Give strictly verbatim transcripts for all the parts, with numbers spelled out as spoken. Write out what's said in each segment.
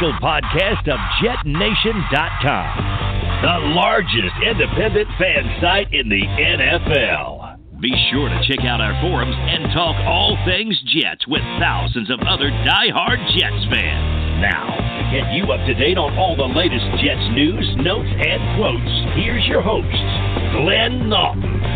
official podcast of Jet Nation dot com, the largest independent fan site in the N F L. Be sure to check out our forums and talk all things Jets with thousands of other die-hard Jets fans. Now, to get you up to date on all the latest Jets news, notes, and quotes, here's your host, Glenn Naughton.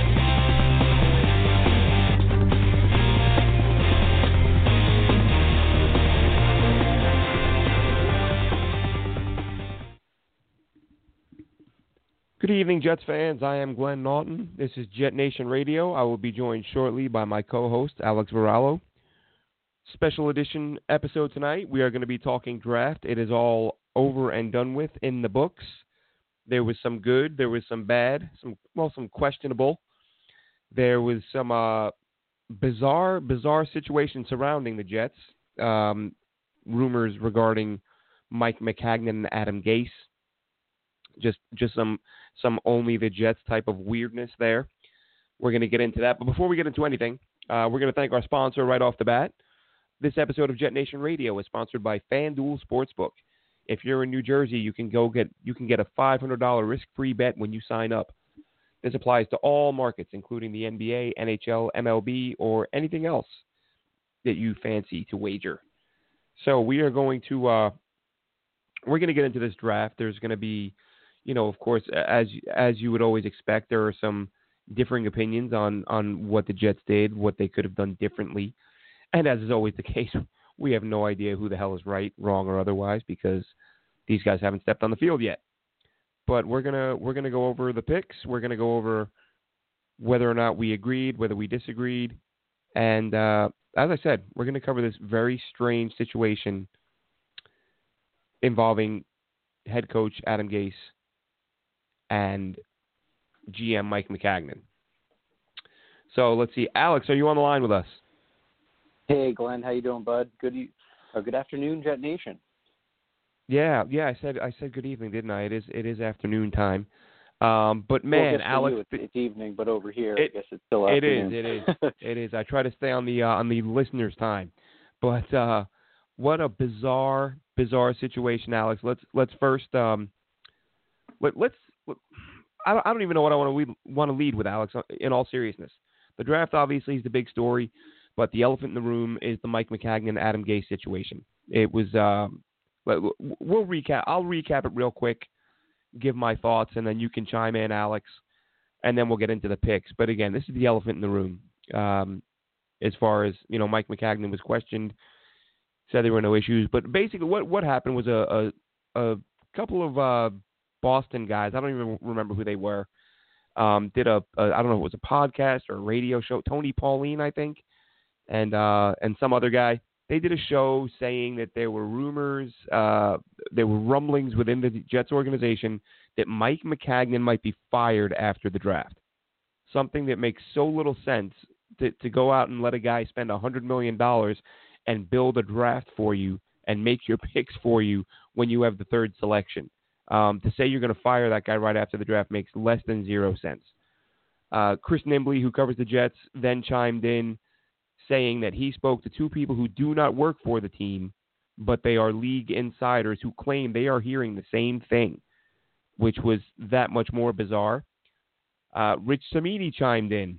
Good evening, Jets fans. I am Glenn Naughton. This is Jet Nation Radio. I will be joined shortly by my co-host, Alex Varallo. Special edition episode tonight. We are going to be talking draft. It is all over and done with in the books. There was some good. There was some bad. Some well, some questionable. There was some uh, bizarre, bizarre situation surrounding the Jets. Um, rumors regarding Mike Maccagnan and Adam Gase. Just, just some, some only the Jets type of weirdness there. We're going to get into that. But before we get into anything, uh, we're going to thank our sponsor right off the bat. This episode of Jet Nation Radio is sponsored by FanDuel Sportsbook. If you're in New Jersey, you can go get, you can get a five hundred dollars risk-free bet when you sign up. This applies to all markets, including the N B A, N H L, M L B, or anything else that you fancy to wager. So we are going to, uh, we're going to get into this draft. There's going to be, you know, of course, as as you would always expect, there are some differing opinions on, on what the Jets did, what they could have done differently. And as is always the case, we have no idea who the hell is right, wrong, or otherwise because these guys haven't stepped on the field yet. But we're gonna we're gonna go over the picks. We're gonna go over whether or not we agreed, whether we disagreed, and uh, as I said, we're gonna cover this very strange situation involving head coach Adam Gase and G M Mike Maccagnan. So let's see. Alex, are you on the line with us? Hey, Glenn. How you doing, bud? Good e- uh, good afternoon, Jet Nation. Yeah, yeah. I said I said good evening, didn't I? It is it is afternoon time. Um, but man, well, Alex, you, it's, it's evening, but over here, it, I guess it's still it afternoon. It is. It is. It is. I try to stay on the uh, on the listeners' time, but uh, what a bizarre bizarre situation, Alex. Let's let's first um, let, let's. I don't, I don't even know what I want to lead, want to lead with, Alex, in all seriousness. The draft obviously is the big story, but the elephant in the room is the Mike Maccagnan, Adam Gase situation. It was, um, we'll recap. I'll recap it real quick, give my thoughts, and then you can chime in, Alex, and then we'll get into the picks. But again, this is the elephant in the room. Um, as far as, you know, Mike Maccagnan was questioned, said there were no issues. But basically what, what happened was a, a, a couple of uh, Boston guys, I don't even remember who they were, um, did a, a, I don't know if it was a podcast or a radio show, Tony Pauline, I think, and uh, and some other guy. They did a show saying that there were rumors, uh, there were rumblings within the Jets organization that Mike Maccagnan might be fired after the draft. Something that makes so little sense to, to go out and let a guy spend one hundred million dollars and build a draft for you and make your picks for you when you have the third selection. Um, to say you're going to fire that guy right after the draft makes less than zero sense. Uh, Chris Nimbley, who covers the Jets, then chimed in saying that he spoke to two people who do not work for the team, but they are league insiders who claim they are hearing the same thing, which was that much more bizarre. Uh, Rich Cimini chimed in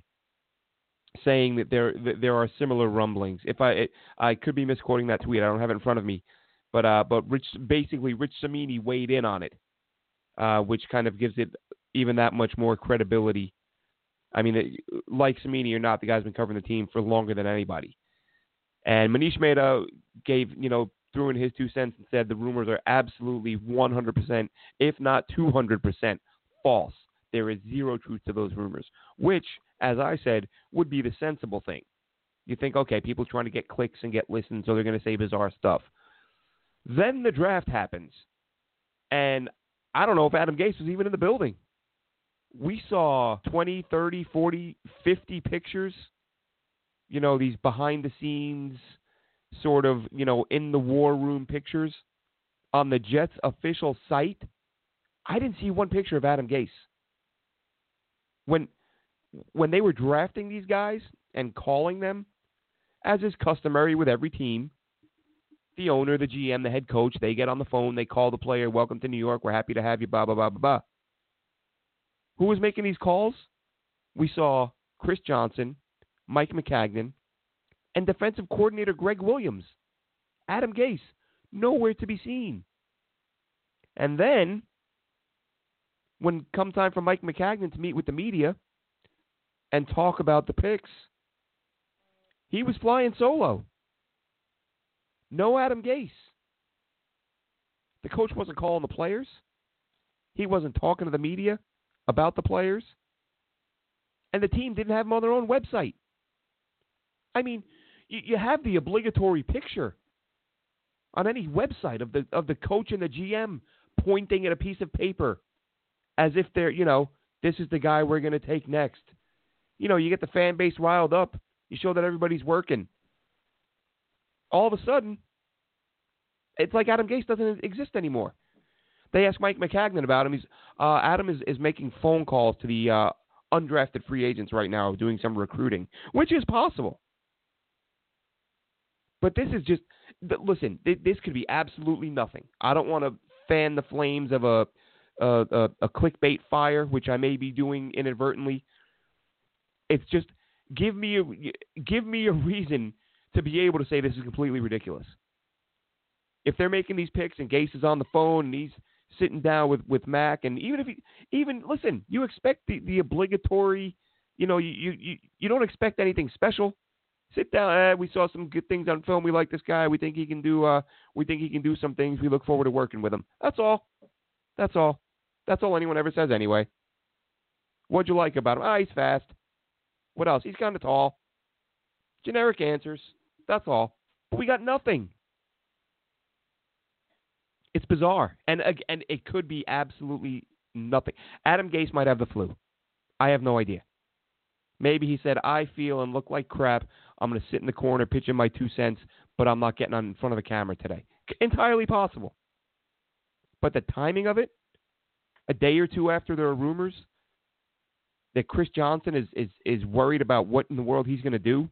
saying that there that there are similar rumblings. If I it, I could be misquoting that tweet, I don't have it in front of me. But uh, but Rich basically Rich Cimini weighed in on it, uh, which kind of gives it even that much more credibility. I mean, it, like Cimini or not, the guy's been covering the team for longer than anybody. And Manish Mehta gave, you know, threw in his two cents and said the rumors are absolutely one hundred percent, if not two hundred percent, false. There is zero truth to those rumors, which, as I said, would be the sensible thing. You think, okay, people trying to get clicks and get listens, so they're going to say bizarre stuff. Then the draft happens, and I don't know if Adam Gase was even in the building. We saw twenty, thirty, forty, fifty pictures, you know, these behind-the-scenes sort of, you know, in the war room pictures on the Jets official site. I didn't see one picture of Adam Gase. When, when they were drafting these guys and calling them, as is customary with every team, the owner, the G M, the head coach, they get on the phone, they call the player, welcome to New York, we're happy to have you, blah, blah, blah, blah, blah. Who was making these calls? We saw Chris Johnson, Mike Maccagnan, and defensive coordinator Greg Williams. Adam Gase, nowhere to be seen. And then, when come time for Mike Maccagnan to meet with the media and talk about the picks, he was flying solo. No Adam Gase. The coach wasn't calling the players. He wasn't talking to the media about the players. And the team didn't have them on their own website. I mean, you, you have the obligatory picture on any website of the of the coach and the G M pointing at a piece of paper as if they're, you know, this is the guy we're going to take next. You know, you get the fan base riled up. You show that everybody's working. All of a sudden, it's like Adam Gase doesn't exist anymore. They asked Mike Maccagnan about him. He's uh, Adam is, is making phone calls to the uh, undrafted free agents right now, doing some recruiting, which is possible. But this is just, listen, this could be absolutely nothing. I don't want to fan the flames of a, a, a, a clickbait fire, which I may be doing inadvertently. It's just, give me a, give me a reason to be able to say this is completely ridiculous. If they're making these picks and Gase is on the phone and he's sitting down with, with Mac, and even if he, even, listen, you expect the, the obligatory, you know, you, you, you don't expect anything special. Sit down. Eh, we saw some good things on film. We like this guy. We think he can do, uh, we think he can do some things. We look forward to working with him. That's all. That's all. That's all anyone ever says anyway. What'd you like about him? Ah, he's fast. What else? He's kind of tall. Generic answers. That's all. But we got nothing. It's bizarre. And and it could be absolutely nothing. Adam Gase might have the flu. I have no idea. Maybe he said, I feel and look like crap. I'm going to sit in the corner, pitch in my two cents, but I'm not getting on in front of the camera today. Entirely possible. But the timing of it, a day or two after there are rumors that Chris Johnson is, is, is worried about what in the world he's going to do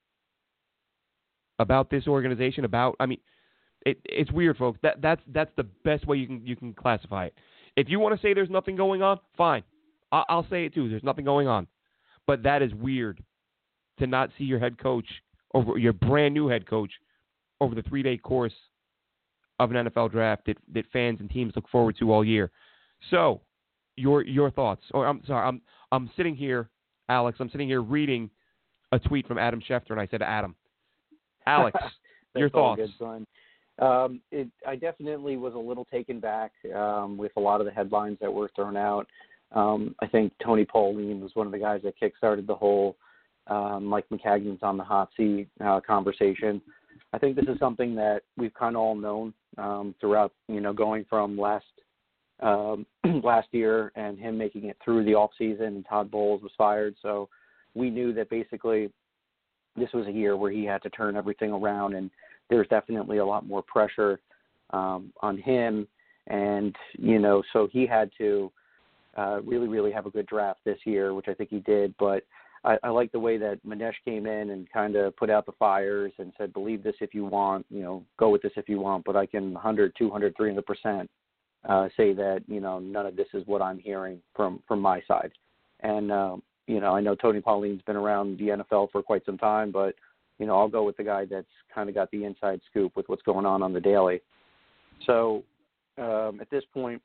about this organization, about, I mean, it, it's weird, folks. That that's that's the best way you can you can classify it. If you want to say there's nothing going on, fine. I, I'll say it too. There's nothing going on. But that is weird to not see your head coach, over your brand new head coach, over the three-day course of an N F L draft that, that fans and teams look forward to all year. So, your your thoughts. Or I'm sorry, I'm I'm sitting here, Alex. I'm sitting here reading a tweet from Adam Schefter, and I said, Adam, Alex, your thoughts. Good, son. Um, it, I definitely was a little taken back um, with a lot of the headlines that were thrown out. Um, I think Tony Pauline was one of the guys that kickstarted the whole um, Mike Maccagnan's on the hot seat uh, conversation. I think this is something that we've kind of all known um, throughout, you know, going from last um, last year and him making it through the off season, and Todd Bowles was fired. So we knew that basically this was a year where he had to turn everything around, and there's definitely a lot more pressure um, on him. And, you know, so he had to uh, really, really have a good draft this year, which I think he did. But I, I like the way that Manesh came in and kind of put out the fires and said, believe this if you want, you know, go with this if you want, but I can one hundred, two hundred, three hundred percent uh, say that, you know, none of this is what I'm hearing from, from my side. And, um, you know, I know Tony Pauline's been around the N F L for quite some time, but, you know, I'll go with the guy that's kind of got the inside scoop with what's going on on the daily. So um, at this point,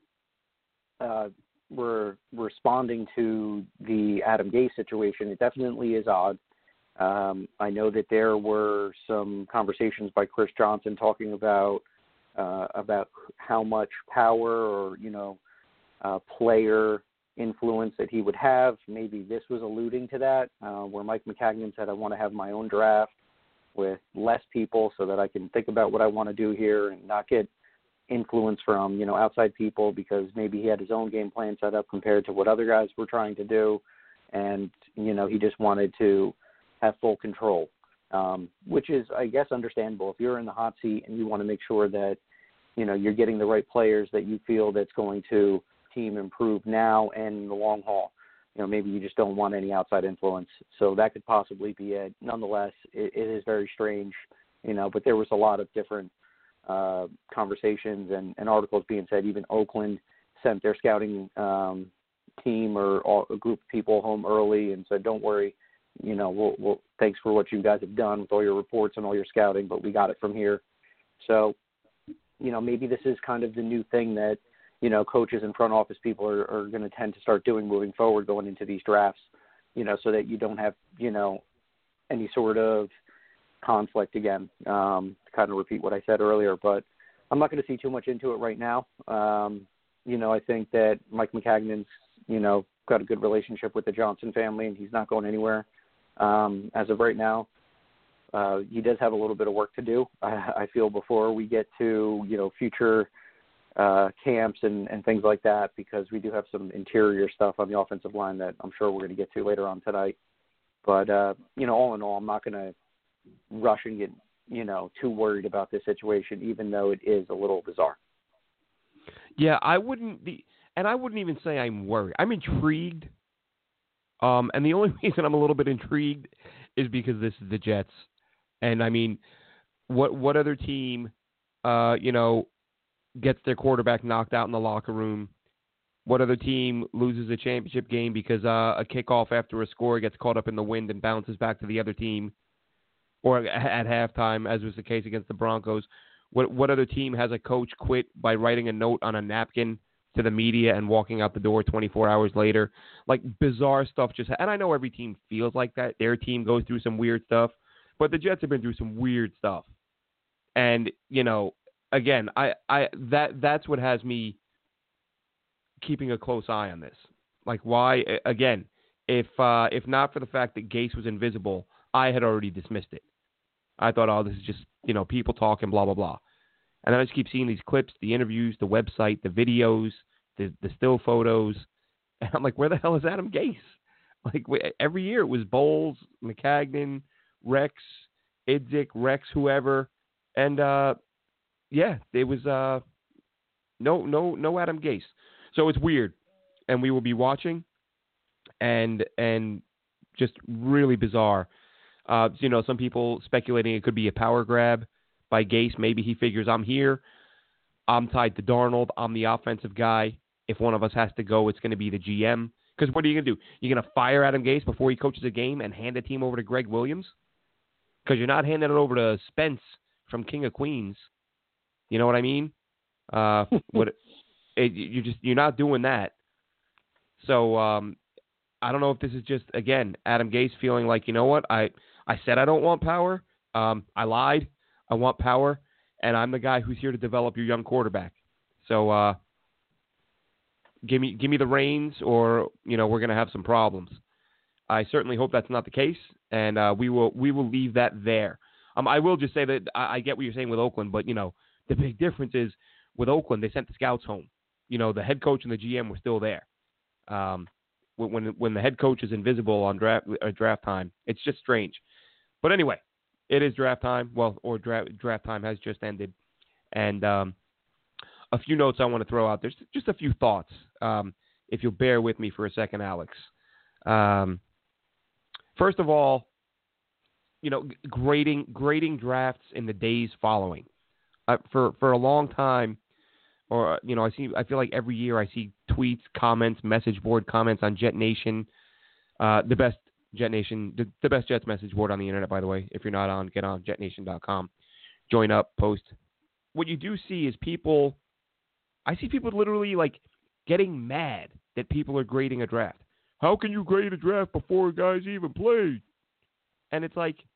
uh, we're responding to the Adam Gase situation. It definitely is odd. Um, I know that there were some conversations by Chris Johnson talking about uh, about how much power or, you know, uh, player influence that he would have. Maybe this was alluding to that, uh, where Mike Maccagnan said, I want to have my own draft with less people so that I can think about what I want to do here and not get influence from, you know, outside people, because maybe he had his own game plan set up compared to what other guys were trying to do. And, you know, he just wanted to have full control, um, which is, I guess, understandable. If you're in the hot seat and you want to make sure that, you know, you're getting the right players that you feel that's going to team improve now and in the long haul. You know, maybe you just don't want any outside influence. So that could possibly be it. Nonetheless, it, it is very strange, you know, but there was a lot of different uh, conversations and, and articles being said. Even Oakland sent their scouting um, team or all, a group of people home early and said, "Don't worry, you know, we'll, we'll thanks for what you guys have done with all your reports and all your scouting, but we got it from here." So, you know, maybe this is kind of the new thing that, you know, coaches and front office people are, are going to tend to start doing moving forward, going into these drafts, you know, so that you don't have, you know, any sort of conflict again, um, to kind of repeat what I said earlier. But I'm not going to see too much into it right now. Um, you know, I think that Mike Maccagnan's, you know, got a good relationship with the Johnson family, and he's not going anywhere um, as of right now. Uh, he does have a little bit of work to do, I, I feel, before we get to, you know, future uh, camps and, and things like that, because we do have some interior stuff on the offensive line that I'm sure we're going to get to later on tonight. But, uh, you know, all in all, I'm not going to rush and get, you know, too worried about this situation, even though it is a little bizarre. Yeah, I wouldn't be, and I wouldn't even say I'm worried. I'm intrigued. Um, and the only reason I'm a little bit intrigued is because this is the Jets. And I mean, what what other team, uh, you know, gets their quarterback knocked out in the locker room? What other team loses a championship game because uh, a kickoff after a score gets caught up in the wind and bounces back to the other team, or at halftime, as was the case against the Broncos? What what other team has a coach quit by writing a note on a napkin to the media and walking out the door twenty-four hours later? Like, bizarre stuff just – and I know every team feels like that. Their team goes through some weird stuff. But the Jets have been through some weird stuff. And, you know, again, I, I that that's what has me keeping a close eye on this. Like, why, again, if uh, if not for the fact that Gase was invisible, I had already dismissed it. I thought, oh, this is just, you know, people talking, blah, blah, blah. And then I just keep seeing these clips, the interviews, the website, the videos, the, the still photos. And I'm like, where the hell is Adam Gase? Like, every year it was Bowles, Maccagnan, Rex, Idzik, Rex, whoever. And, uh, yeah, it was uh, no no, no Adam Gase. So it's weird. And we will be watching. And, and just really bizarre. Uh, you know, some people speculating it could be a power grab by Gase. Maybe he figures, I'm here, I'm tied to Darnold, I'm the offensive guy. If one of us has to go, it's going to be the G M. Because what are you going to do? You're going to fire Adam Gase before he coaches a game and hand the team over to Greg Williams? Because you're not handing it over to Spence from King of Queens. You know what I mean? Uh, what it, you just you're not doing that. So um, I don't know if this is just, again, Adam Gase feeling like, you know what, I I said I don't want power. Um, I lied. I want power, and I'm the guy who's here to develop your young quarterback. So uh, give me give me the reins, or you know we're going to have some problems. I certainly hope that's not the case, and uh, we will we will leave that there. Um, I will just say that I, I get what you're saying with Oakland, but you know the big difference is with Oakland they sent the scouts home. You know the head coach and the G M were still there. Um, when when the head coach is invisible on draft uh, draft time, it's just strange. But anyway, it is draft time. Well, or draft draft time has just ended, and um, a few notes I want to throw out. There's just a few thoughts. Um, if you'll bear with me for a second, Alex. Um, first of all, you know, grading grading drafts in the days following. Uh, for for a long time, or you know, I see. I feel like every year I see tweets, comments, message board comments on Jet Nation, uh, the best Jet Nation, the, the best Jets message board on the internet. By the way, if you're not on, get on jet nation dot com. Join up, post. What you do see is people. I see people literally like getting mad that people are grading a draft. How can you grade a draft before guys even played? And it's like,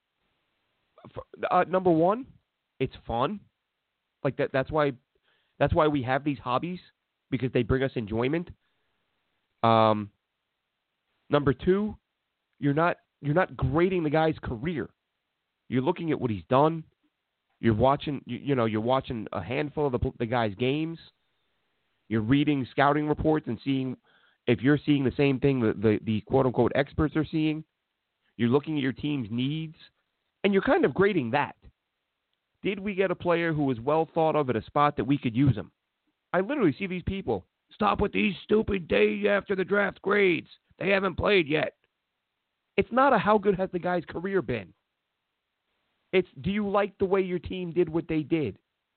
uh, number one, it's fun. Like that. That's why. That's why we have these hobbies, because they bring us enjoyment. Um. Number two, you're not you're not grading the guy's career. You're looking at what he's done. You're watching. You, you know. You're watching a handful of the the guy's games. You're reading scouting reports and seeing if you're seeing the same thing that the, the quote-unquote experts are seeing. You're looking at your team's needs, and you're kind of grading that. Did we get a player who was well thought of at a spot that we could use him? I literally see these people. Stop with these stupid day after the draft grades. They haven't played yet. It's not a how good has the guy's career been. It's, do you like the way your team did what they did?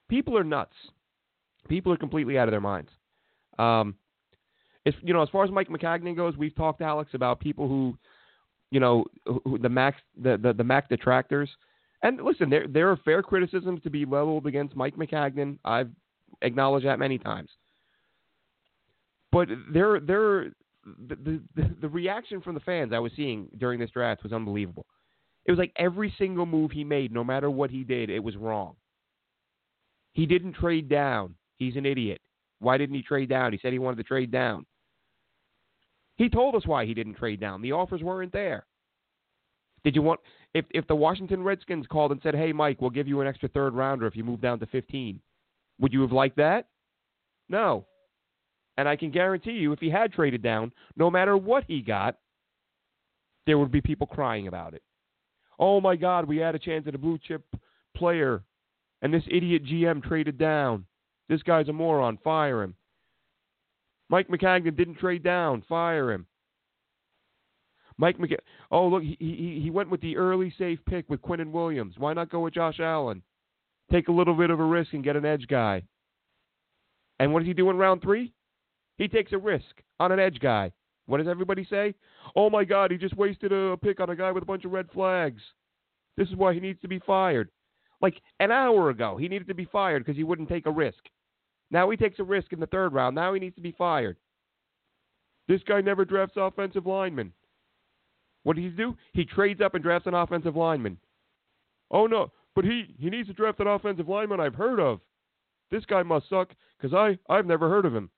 people are nuts. People are completely out of their minds. Um, As, you know, as far as Mike Maccagnan goes, we've talked, Alex, about people who, you know, who, the Mac, the, the, the Mac detractors. And listen, there there are fair criticisms to be leveled against Mike Maccagnan. I've acknowledged that many times. But there, there, the, the the reaction from the fans I was seeing during this draft was unbelievable. It was like every single move he made, no matter what he did, it was wrong. He didn't trade down. He's an idiot. Why didn't he trade down? He said he wanted to trade down. He told us why he didn't trade down. The offers weren't there. Did you want if if the Washington Redskins called and said, "Hey, Mike, we'll give you an extra third rounder if you move down to fifteen," would you have liked that? No. And I can guarantee you, if he had traded down, no matter what he got, there would be people crying about it. Oh my God, we had a chance at a blue chip player, and this idiot G M traded down. This guy's a moron. Fire him. Mike Maccagnan didn't trade down. Fire him. Mike Mac. Oh, look, he, he he went with the early safe pick with Quinnen Williams. Why not go with Josh Allen? Take a little bit of a risk and get an edge guy. And what does he do in round three? He takes a risk on an edge guy. What does everybody say? Oh, my God, he just wasted a pick on a guy with a bunch of red flags. This is why he needs to be fired. Like an hour ago, he needed to be fired because he wouldn't take a risk. Now he takes a risk in the third round. Now he needs to be fired. This guy never drafts offensive linemen. What does he do? He trades up and drafts an offensive lineman. Oh, no, but he, he needs to draft an offensive lineman I've heard of. This guy must suck because I, I've never heard of him.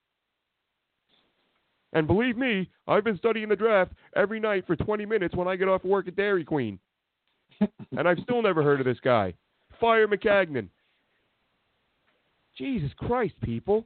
And believe me, I've been studying the draft every night for twenty minutes when I get off work at Dairy Queen. And I've still never heard of this guy. Fire Maccagnan. Jesus Christ, people.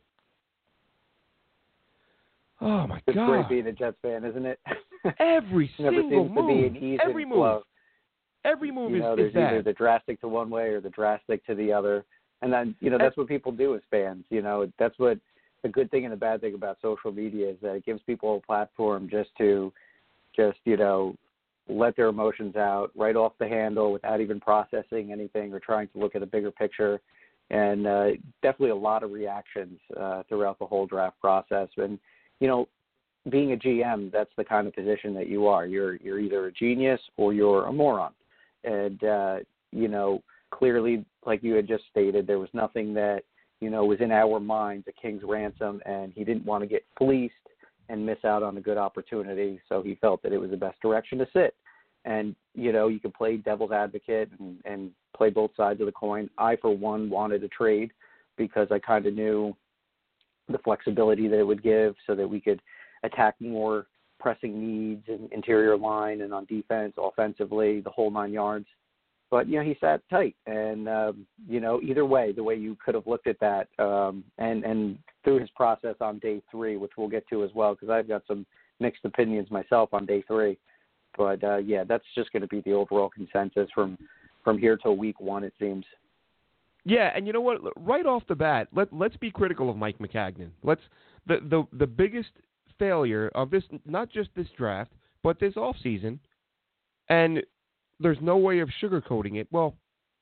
Oh, my it's God. It's great being a Jets fan, isn't it? Every Never single seems move. To be an even Every move. flow. Every move you is, know, is there's bad. either the drastic to one way or the drastic to the other. And then, you know, that's what people do as fans. You know, that's what the good thing and the bad thing about social media is that it gives people a platform just to just, you know, let their emotions out right off the handle without even processing anything or trying to look at a bigger picture. And uh, definitely a lot of reactions uh, throughout the whole draft process. And, you know, being a G M, that's the kind of position that you are. You're you're either a genius or you're a moron. And, uh, you know, clearly, like you had just stated, there was nothing that, you know, was in our minds a king's ransom, and he didn't want to get fleeced and miss out on a good opportunity, so he felt that it was the best direction to sit. And, you know, you can play devil's advocate and, and play both sides of the coin. I, for one, wanted to trade because I kind of knew the flexibility that it would give so that we could attack more pressing needs in interior line and on defense, offensively, the whole nine yards. But, you know, he sat tight. And, um, you know, either way, the way you could have looked at that um, and, and through his process on day three, which we'll get to as well, because I've got some mixed opinions myself on day three. But, uh, yeah, that's just going to be the overall consensus from, from here till week one, it seems. Yeah, and you know what? Right off the bat, let, let's be critical of Mike Maccagnan. Let's the, the, the biggest failure of this, not just this draft, but this offseason, and there's no way of sugarcoating it. Well,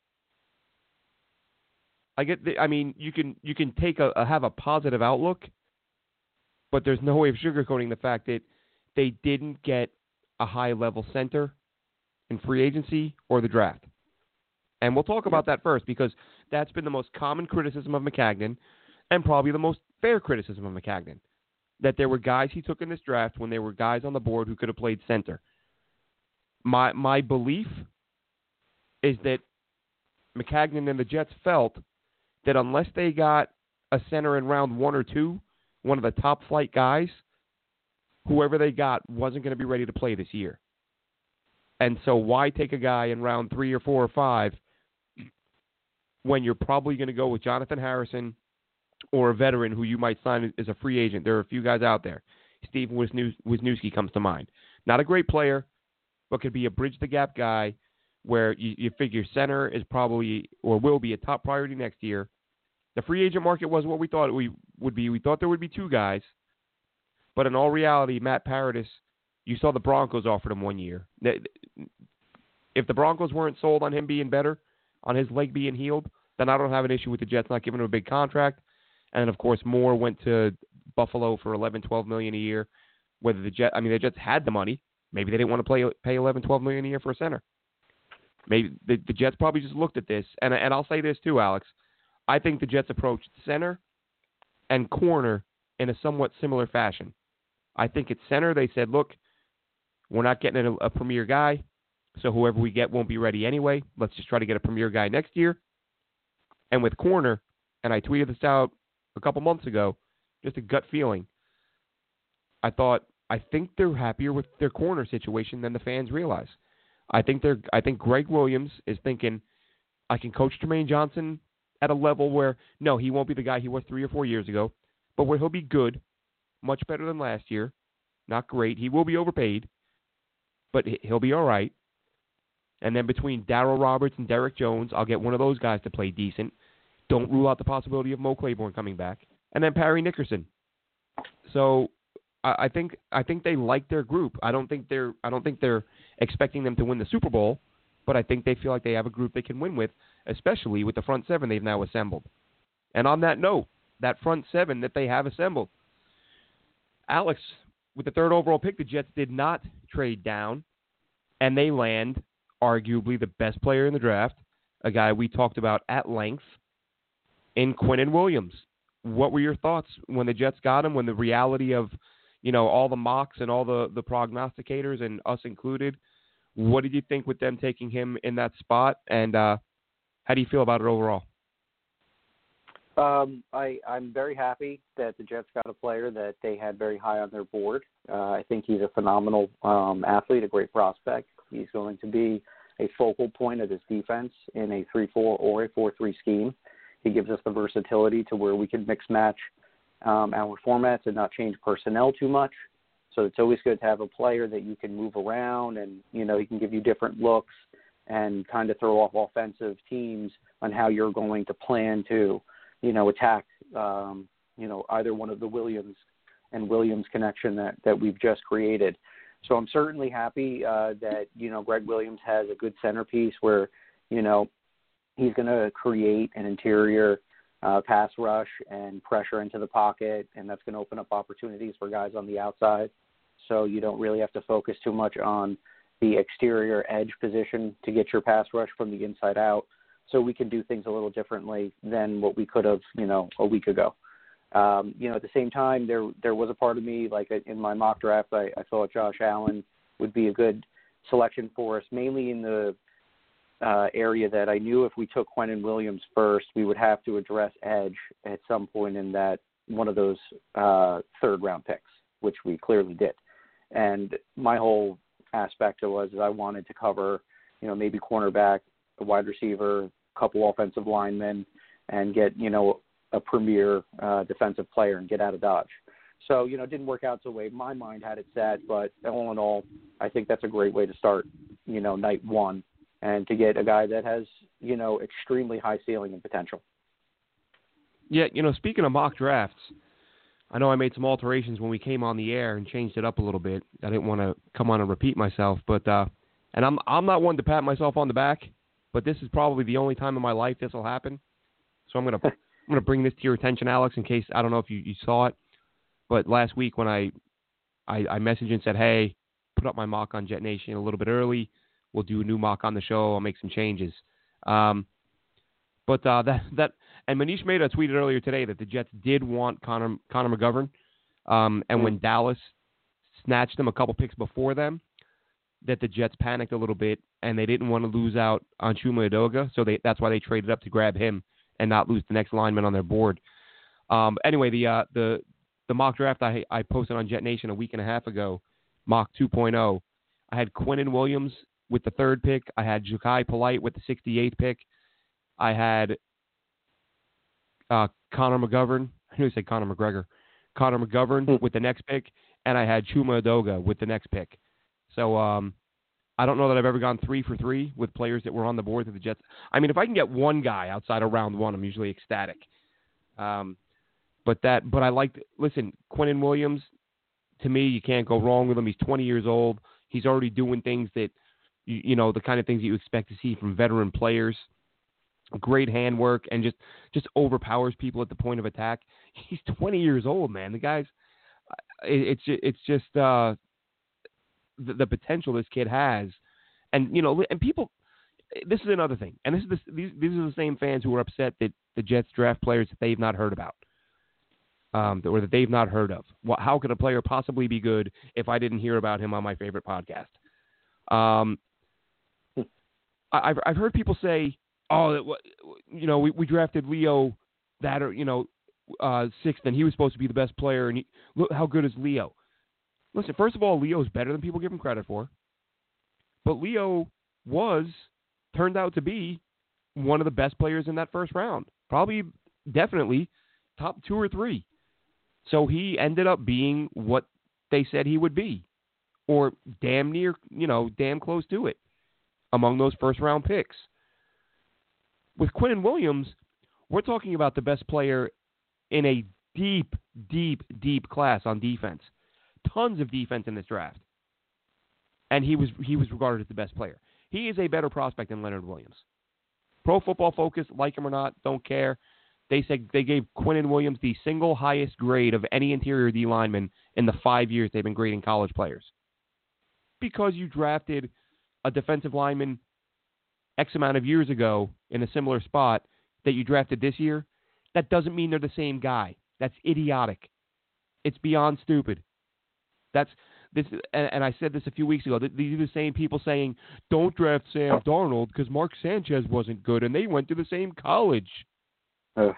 I get the, I mean, you can you can take a, a have a positive outlook, but there's no way of sugarcoating the fact that they didn't get a high-level center in free agency or the draft. And we'll talk about that first because that's been the most common criticism of Maccagnan and probably the most fair criticism of Maccagnan, that there were guys he took in this draft when there were guys on the board who could have played center. My my belief is that Maccagnan and the Jets felt that unless they got a center in round one or two, one of the top flight guys, whoever they got wasn't going to be ready to play this year. And so why take a guy in round three or four or five when you're probably going to go with Jonathan Harrison or a veteran who you might sign as a free agent? There are a few guys out there. Steve Wisniewski comes to mind. Not a great player, but could be a bridge-the-gap guy where you, you figure center is probably or will be a top priority next year. The free agent market wasn't what we thought it would be. We thought there would be two guys. But in all reality, Matt Paradis, you saw the Broncos offered him one year. If the Broncos weren't sold on him being better, on his leg being healed, then I don't have an issue with the Jets not giving him a big contract. And then, of course, Moore went to Buffalo for eleven, twelve million a year. Whether the Jets, I mean, the Jets had the money. Maybe they didn't want to play, pay eleven, twelve million a year for a center. Maybe the, the Jets probably just looked at this. And, and I'll say this too, Alex. I think the Jets approached center and corner in a somewhat similar fashion. I think at center, they said, look, we're not getting a, a premier guy, so whoever we get won't be ready anyway. Let's just try to get a premier guy next year. And with corner, and I tweeted this out a couple months ago, just a gut feeling. I thought, I think they're happier with their corner situation than the fans realize. I think they're. I think Greg Williams is thinking, I can coach Jermaine Johnson at a level where, no, he won't be the guy he was three or four years ago, but where he'll be good, much better than last year. Not great. He will be overpaid, but he'll be all right. And then between Darryl Roberts and Derek Jones, I'll get one of those guys to play decent. Don't rule out the possibility of Mo Claiborne coming back. And then Parry Nickerson. So I, I think I think they like their group. I don't think they're I don't think they're expecting them to win the Super Bowl, but I think they feel like they have a group they can win with, especially with the front seven they've now assembled. And on that note, that front seven that they have assembled, Alex, with the third overall pick, the Jets did not trade down, and they land arguably the best player in the draft, a guy we talked about at length, in Quinnen Williams. What were your thoughts when the Jets got him, when the reality of, you know, all the mocks and all the, the prognosticators, and us included, what did you think with them taking him in that spot, and uh, how do you feel about it overall? Um, I, I'm very happy that the Jets got a player that they had very high on their board. Uh, I think he's a phenomenal um, athlete, a great prospect. He's going to be a focal point of this defense in a three four or a four three scheme. He gives us the versatility to where we can mix match um, our formats and not change personnel too much. So it's always good to have a player that you can move around, and, you know, he can give you different looks and kind of throw off offensive teams on how you're going to plan to, you know, attack, um, you know, either one of the Williams and Williams connection that, that we've just created. So I'm certainly happy uh, that, you know, Greg Williams has a good centerpiece where, you know, he's going to create an interior uh, pass rush and pressure into the pocket, and that's going to open up opportunities for guys on the outside. So you don't really have to focus too much on the exterior edge position to get your pass rush from the inside out. So we can do things a little differently than what we could have, you know, a week ago. Um, you know, at the same time, there there was a part of me, like in my mock draft, I, I thought Josh Allen would be a good selection for us, mainly in the uh, area that I knew if we took Quinnen Williams first, we would have to address edge at some point in that one of those uh, third-round picks, which we clearly did. And my whole aspect was I wanted to cover, you know, maybe cornerback, a wide receiver, a couple offensive linemen, and get, you know, a premier uh, defensive player and get out of Dodge. So, you know, it didn't work out the way my mind had it set, but all in all, I think that's a great way to start, you know, night one, and to get a guy that has, you know, extremely high ceiling and potential. Yeah, you know, speaking of mock drafts, I know I made some alterations when we came on the air and changed it up a little bit. I didn't want to come on and repeat myself, but uh, and I'm I'm not one to pat myself on the back, but this is probably the only time in my life this will happen. So I'm gonna I'm gonna bring this to your attention, Alex, in case I don't know if you, you saw it, but last week when I, I I messaged and said, hey, put up my mock on Jet Nation a little bit early. We'll do a new mock on the show. I'll make some changes. Um, but uh, that that. And Manish Mehta tweeted earlier today that the Jets did want Connor, Connor McGovern, um, and mm-hmm. when Dallas snatched him a couple picks before them, that the Jets panicked a little bit, and they didn't want to lose out on Chuma Edoga, so they, that's why they traded up to grab him and not lose the next lineman on their board. Um, anyway, the uh, the the mock draft I, I posted on Jet Nation a week and a half ago, mock two point oh, I had Quinnen Williams with the third pick. I had Jachai Polite with the sixty-eighth pick. I had Uh, Connor McGovern, I knew he said Connor McGregor, Connor McGovern mm. with the next pick, and I had Chuma Edoga with the next pick. So um, I don't know that I've ever gone three for three with players that were on the board of the Jets. I mean, if I can get one guy outside of round one, I'm usually ecstatic. Um, but that, but I liked. Listen, Quinnen Williams, to me, you can't go wrong with him. He's twenty years old. He's already doing things that, you, you know, the kind of things that you expect to see from veteran players. great handwork, and just, just overpowers people at the point of attack. He's twenty years old, man. The guy's it, it's it's just uh, the, the potential this kid has, and you know, and people. This is another thing, and this is the, these these are the same fans who are upset that the Jets draft players that they've not heard about, um, or that they've not heard of. Well, how could a player possibly be good if I didn't hear about him on my favorite podcast? Um, I, I've I've heard people say, "Oh, you know, we, we drafted Leo that, or you know, uh, sixth, and he was supposed to be the best player, and he, look how good is Leo." Listen, first of all, Leo's better than people give him credit for, but Leo was. Turned out to be one of the best players in that first round. Probably, definitely, top two or three. So he ended up being what they said he would be, or damn near, you know, damn close to it among those first-round picks. With Quinnen Williams, we're talking about the best player in a deep, deep, deep class on defense. Tons of defense in this draft. And he was he was regarded as the best player. He is a better prospect than Leonard Williams. Pro Football Focus, like him or not, don't care. They said they gave Quinnen Williams the single highest grade of any interior D lineman in the five years they've been grading college players. Because you drafted a defensive lineman X amount of years ago in a similar spot that you drafted this year, that doesn't mean they're the same guy. That's idiotic. It's beyond stupid. That's... This and, and I said this a few weeks ago. These are the same people saying, don't draft Sam Darnold because Mark Sanchez wasn't good and they went to the same college. Ugh.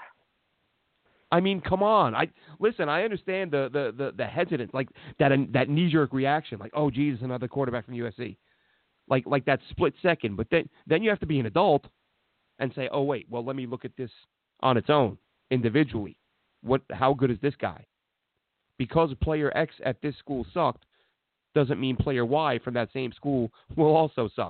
I mean, come on. I listen, I understand the, the, the, the hesitance, like that that knee-jerk reaction, like, oh, Jesus, another quarterback from U S C. Like like that split second. But then, then you have to be an adult and say, oh, wait, well, let me look at this on its own, individually. What? How good is this guy? Because player X at this school sucked, doesn't mean player Y from that same school will also suck.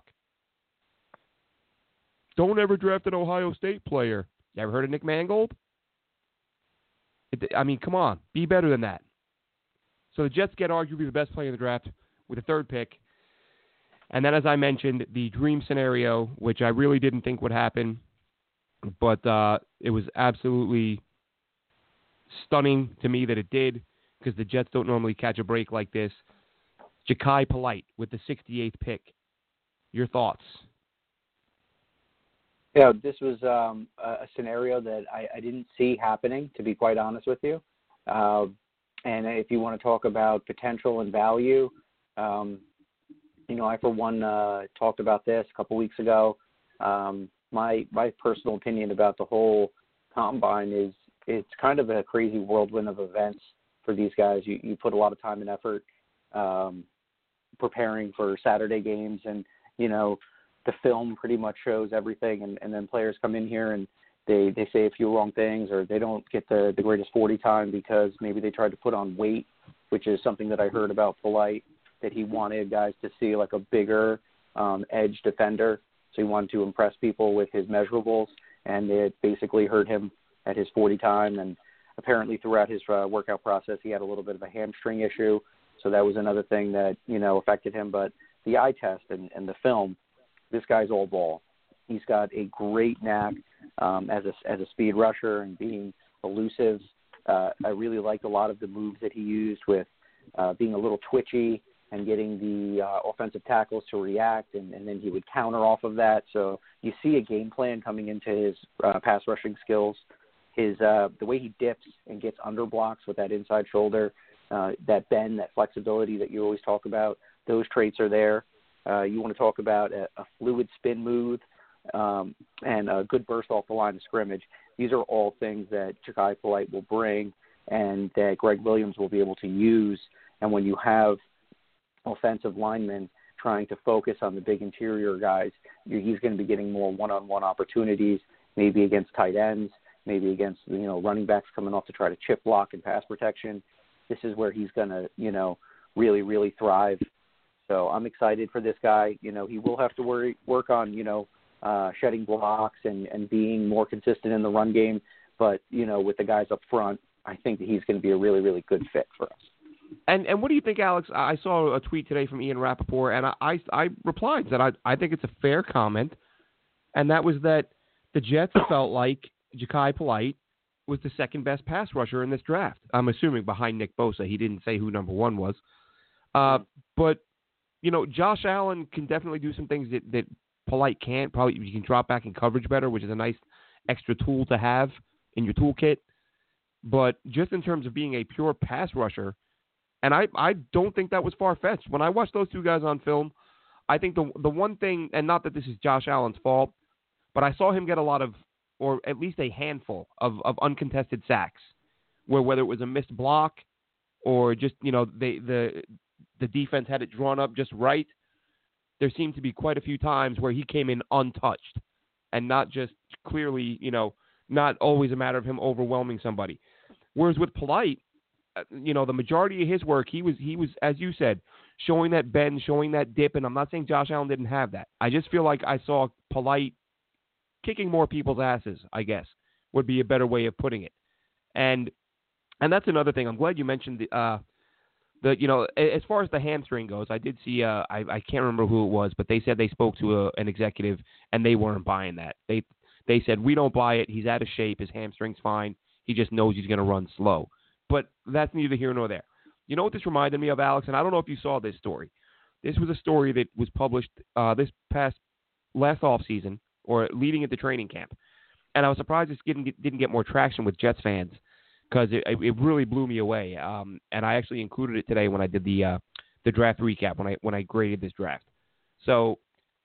Don't ever draft an Ohio State player. You ever heard of Nick Mangold? It, I mean, come on. Be better than that. So the Jets get arguably the best player in the draft with the third pick. And then, as I mentioned, the dream scenario, which I really didn't think would happen, but uh, it was absolutely stunning to me that it did, because the Jets don't normally catch a break like this. Jachai Polite with the sixty-eighth pick. Your thoughts? Yeah, this was um, a scenario that I, I didn't see happening, to be quite honest with you. Uh, and if you want to talk about potential and value, um, you know, I, for one, uh, talked about this a couple weeks ago. Um, my my personal opinion about the whole combine is it's kind of a crazy whirlwind of events for these guys. You, you put a lot of time and effort um, preparing for Saturday games, and you know the film pretty much shows everything, and, and then players come in here and they, they say a few wrong things, or they don't get the, the greatest forty time because maybe they tried to put on weight, which is something that I heard about Polite, that he wanted guys to see like a bigger um, edge defender, so he wanted to impress people with his measurables, and it basically hurt him at his forty time, and apparently throughout his uh, workout process he had a little bit of a hamstring issue. So that was another thing that, you know, affected him. But the eye test and, and the film, this guy's all ball. He's got a great knack um, as a as a speed rusher and being elusive. Uh, I really liked a lot of the moves that he used with uh, being a little twitchy and getting the uh, offensive tackles to react, and, and then he would counter off of that. So you see a game plan coming into his uh, pass rushing skills. His uh, the way he dips and gets under blocks with that inside shoulder. Uh, that bend, that flexibility that you always talk about, those traits are there. Uh, you want to talk about a, a fluid spin move um, and a good burst off the line of scrimmage. These are all things that Jachai Polite will bring and that Greg Williams will be able to use. And when you have offensive linemen trying to focus on the big interior guys, he's going to be getting more one-on-one opportunities, maybe against tight ends, maybe against, you know, running backs coming off to try to chip block and pass protection. This is where he's going to, you know, really, really thrive. So I'm excited for this guy. You know, he will have to worry, work on, you know, uh, shedding blocks and, and being more consistent in the run game. But, you know, with the guys up front, I think that he's going to be a really, really good fit for us. And and what do you think, Alex? I saw a tweet today from Ian Rappaport, and I, I, I replied that I, I think it's a fair comment, and that was that the Jets felt like Jachai Polite was the second best pass rusher in this draft. I'm assuming behind Nick Bosa. He didn't say who number one was. Uh, but, you know, Josh Allen can definitely do some things that, that Polite can't. Probably you can drop back in coverage better, which is a nice extra tool to have in your toolkit. But just in terms of being a pure pass rusher, and I, I don't think that was far-fetched. When I watched those two guys on film, I think the the one thing, and not that this is Josh Allen's fault, but I saw him get a lot of, or at least a handful of, of uncontested sacks, where whether it was a missed block or just, you know, they, the the defense had it drawn up just right, there seemed to be quite a few times where he came in untouched and not just clearly, you know, not always a matter of him overwhelming somebody. Whereas with Polite, you know, the majority of his work, he was, he was, as you said, showing that bend, showing that dip, and I'm not saying Josh Allen didn't have that. I just feel like I saw Polite kicking more people's asses, I guess, would be a better way of putting it. And and that's another thing. I'm glad you mentioned the, uh, the you know, as far as the hamstring goes, I did see, uh, I, I can't remember who it was, but they said they spoke to a, an executive, and they weren't buying that. They they said, we don't buy it. He's out of shape. His hamstring's fine. He just knows he's going to run slow. But that's neither here nor there. You know what this reminded me of, Alex? And I don't know if you saw this story. This was a story that was published uh, this past last offseason or leading into training camp. And I was surprised this didn't get, didn't get more traction with Jets fans because it, it really blew me away. Um, and I actually included it today when I did the uh, the draft recap, when I when I graded this draft. So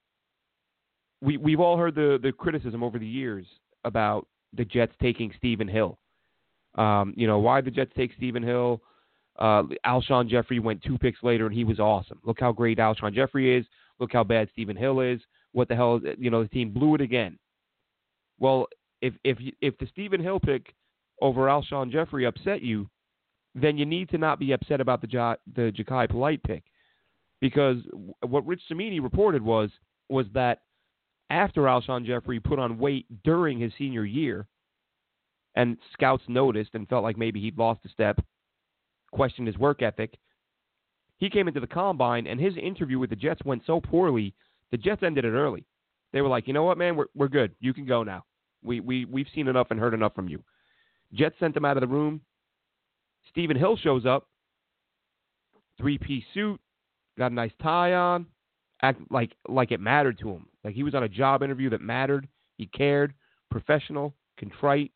we, we've all heard the, the criticism over the years about the Jets taking Stephen Hill. Um, you know, why the Jets take Stephen Hill? Uh, Alshon Jeffrey went two picks later, and he was awesome. Look how great Alshon Jeffrey is. Look how bad Stephen Hill is. What the hell? You know, the team blew it again. Well, if if if the Stephen Hill pick over Alshon Jeffrey upset you, then you need to not be upset about the ja, the Jachai Polite pick, because what Rich Cimini reported was was that after Alshon Jeffrey put on weight during his senior year, and scouts noticed and felt like maybe he'd lost a step, questioned his work ethic, he came into the combine, and his interview with the Jets went so poorly, the Jets ended it early. They were like, you know what, man, we're we're good. You can go now. We, we, we've seen enough and heard enough from you. Jets sent him out of the room. Stephen Hill shows up, three-piece suit, got a nice tie on, act like like it mattered to him. Like he was on a job interview that mattered. He cared, professional, contrite.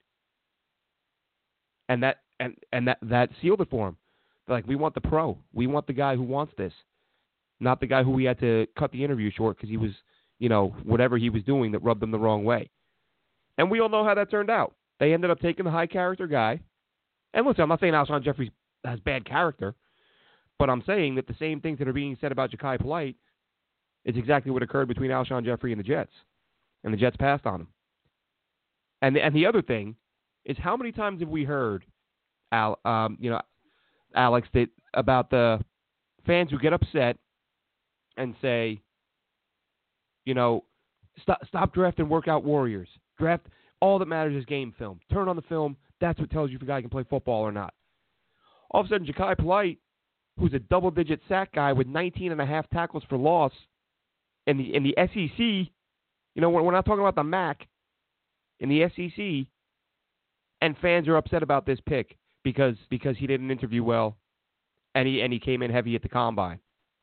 And that and, and that, that sealed it for him. They're like, we want the pro. We want the guy who wants this, not the guy who we had to cut the interview short because he was, you know, whatever he was doing that rubbed them the wrong way. And we all know how that turned out. They ended up taking the high-character guy. And listen, I'm not saying Alshon Jeffrey has bad character, but I'm saying that the same things that are being said about Jachai Polite is exactly what occurred between Alshon Jeffrey and the Jets. And the Jets passed on him. And the, and the other thing is, how many times have we heard, Al, um, you know, Alex, that about the fans who get upset and say, you know, stop, stop drafting workout warriors. Draft, all that matters is game film. Turn on the film. That's what tells you if a guy can play football or not. All of a sudden, Jachai Polite, who's a double-digit sack guy with nineteen and a half tackles for loss in the in the S E C, you know, we're not talking about the M A C, in the S E C, and fans are upset about this pick because because he didn't interview well, and he and he came in heavy at the combine,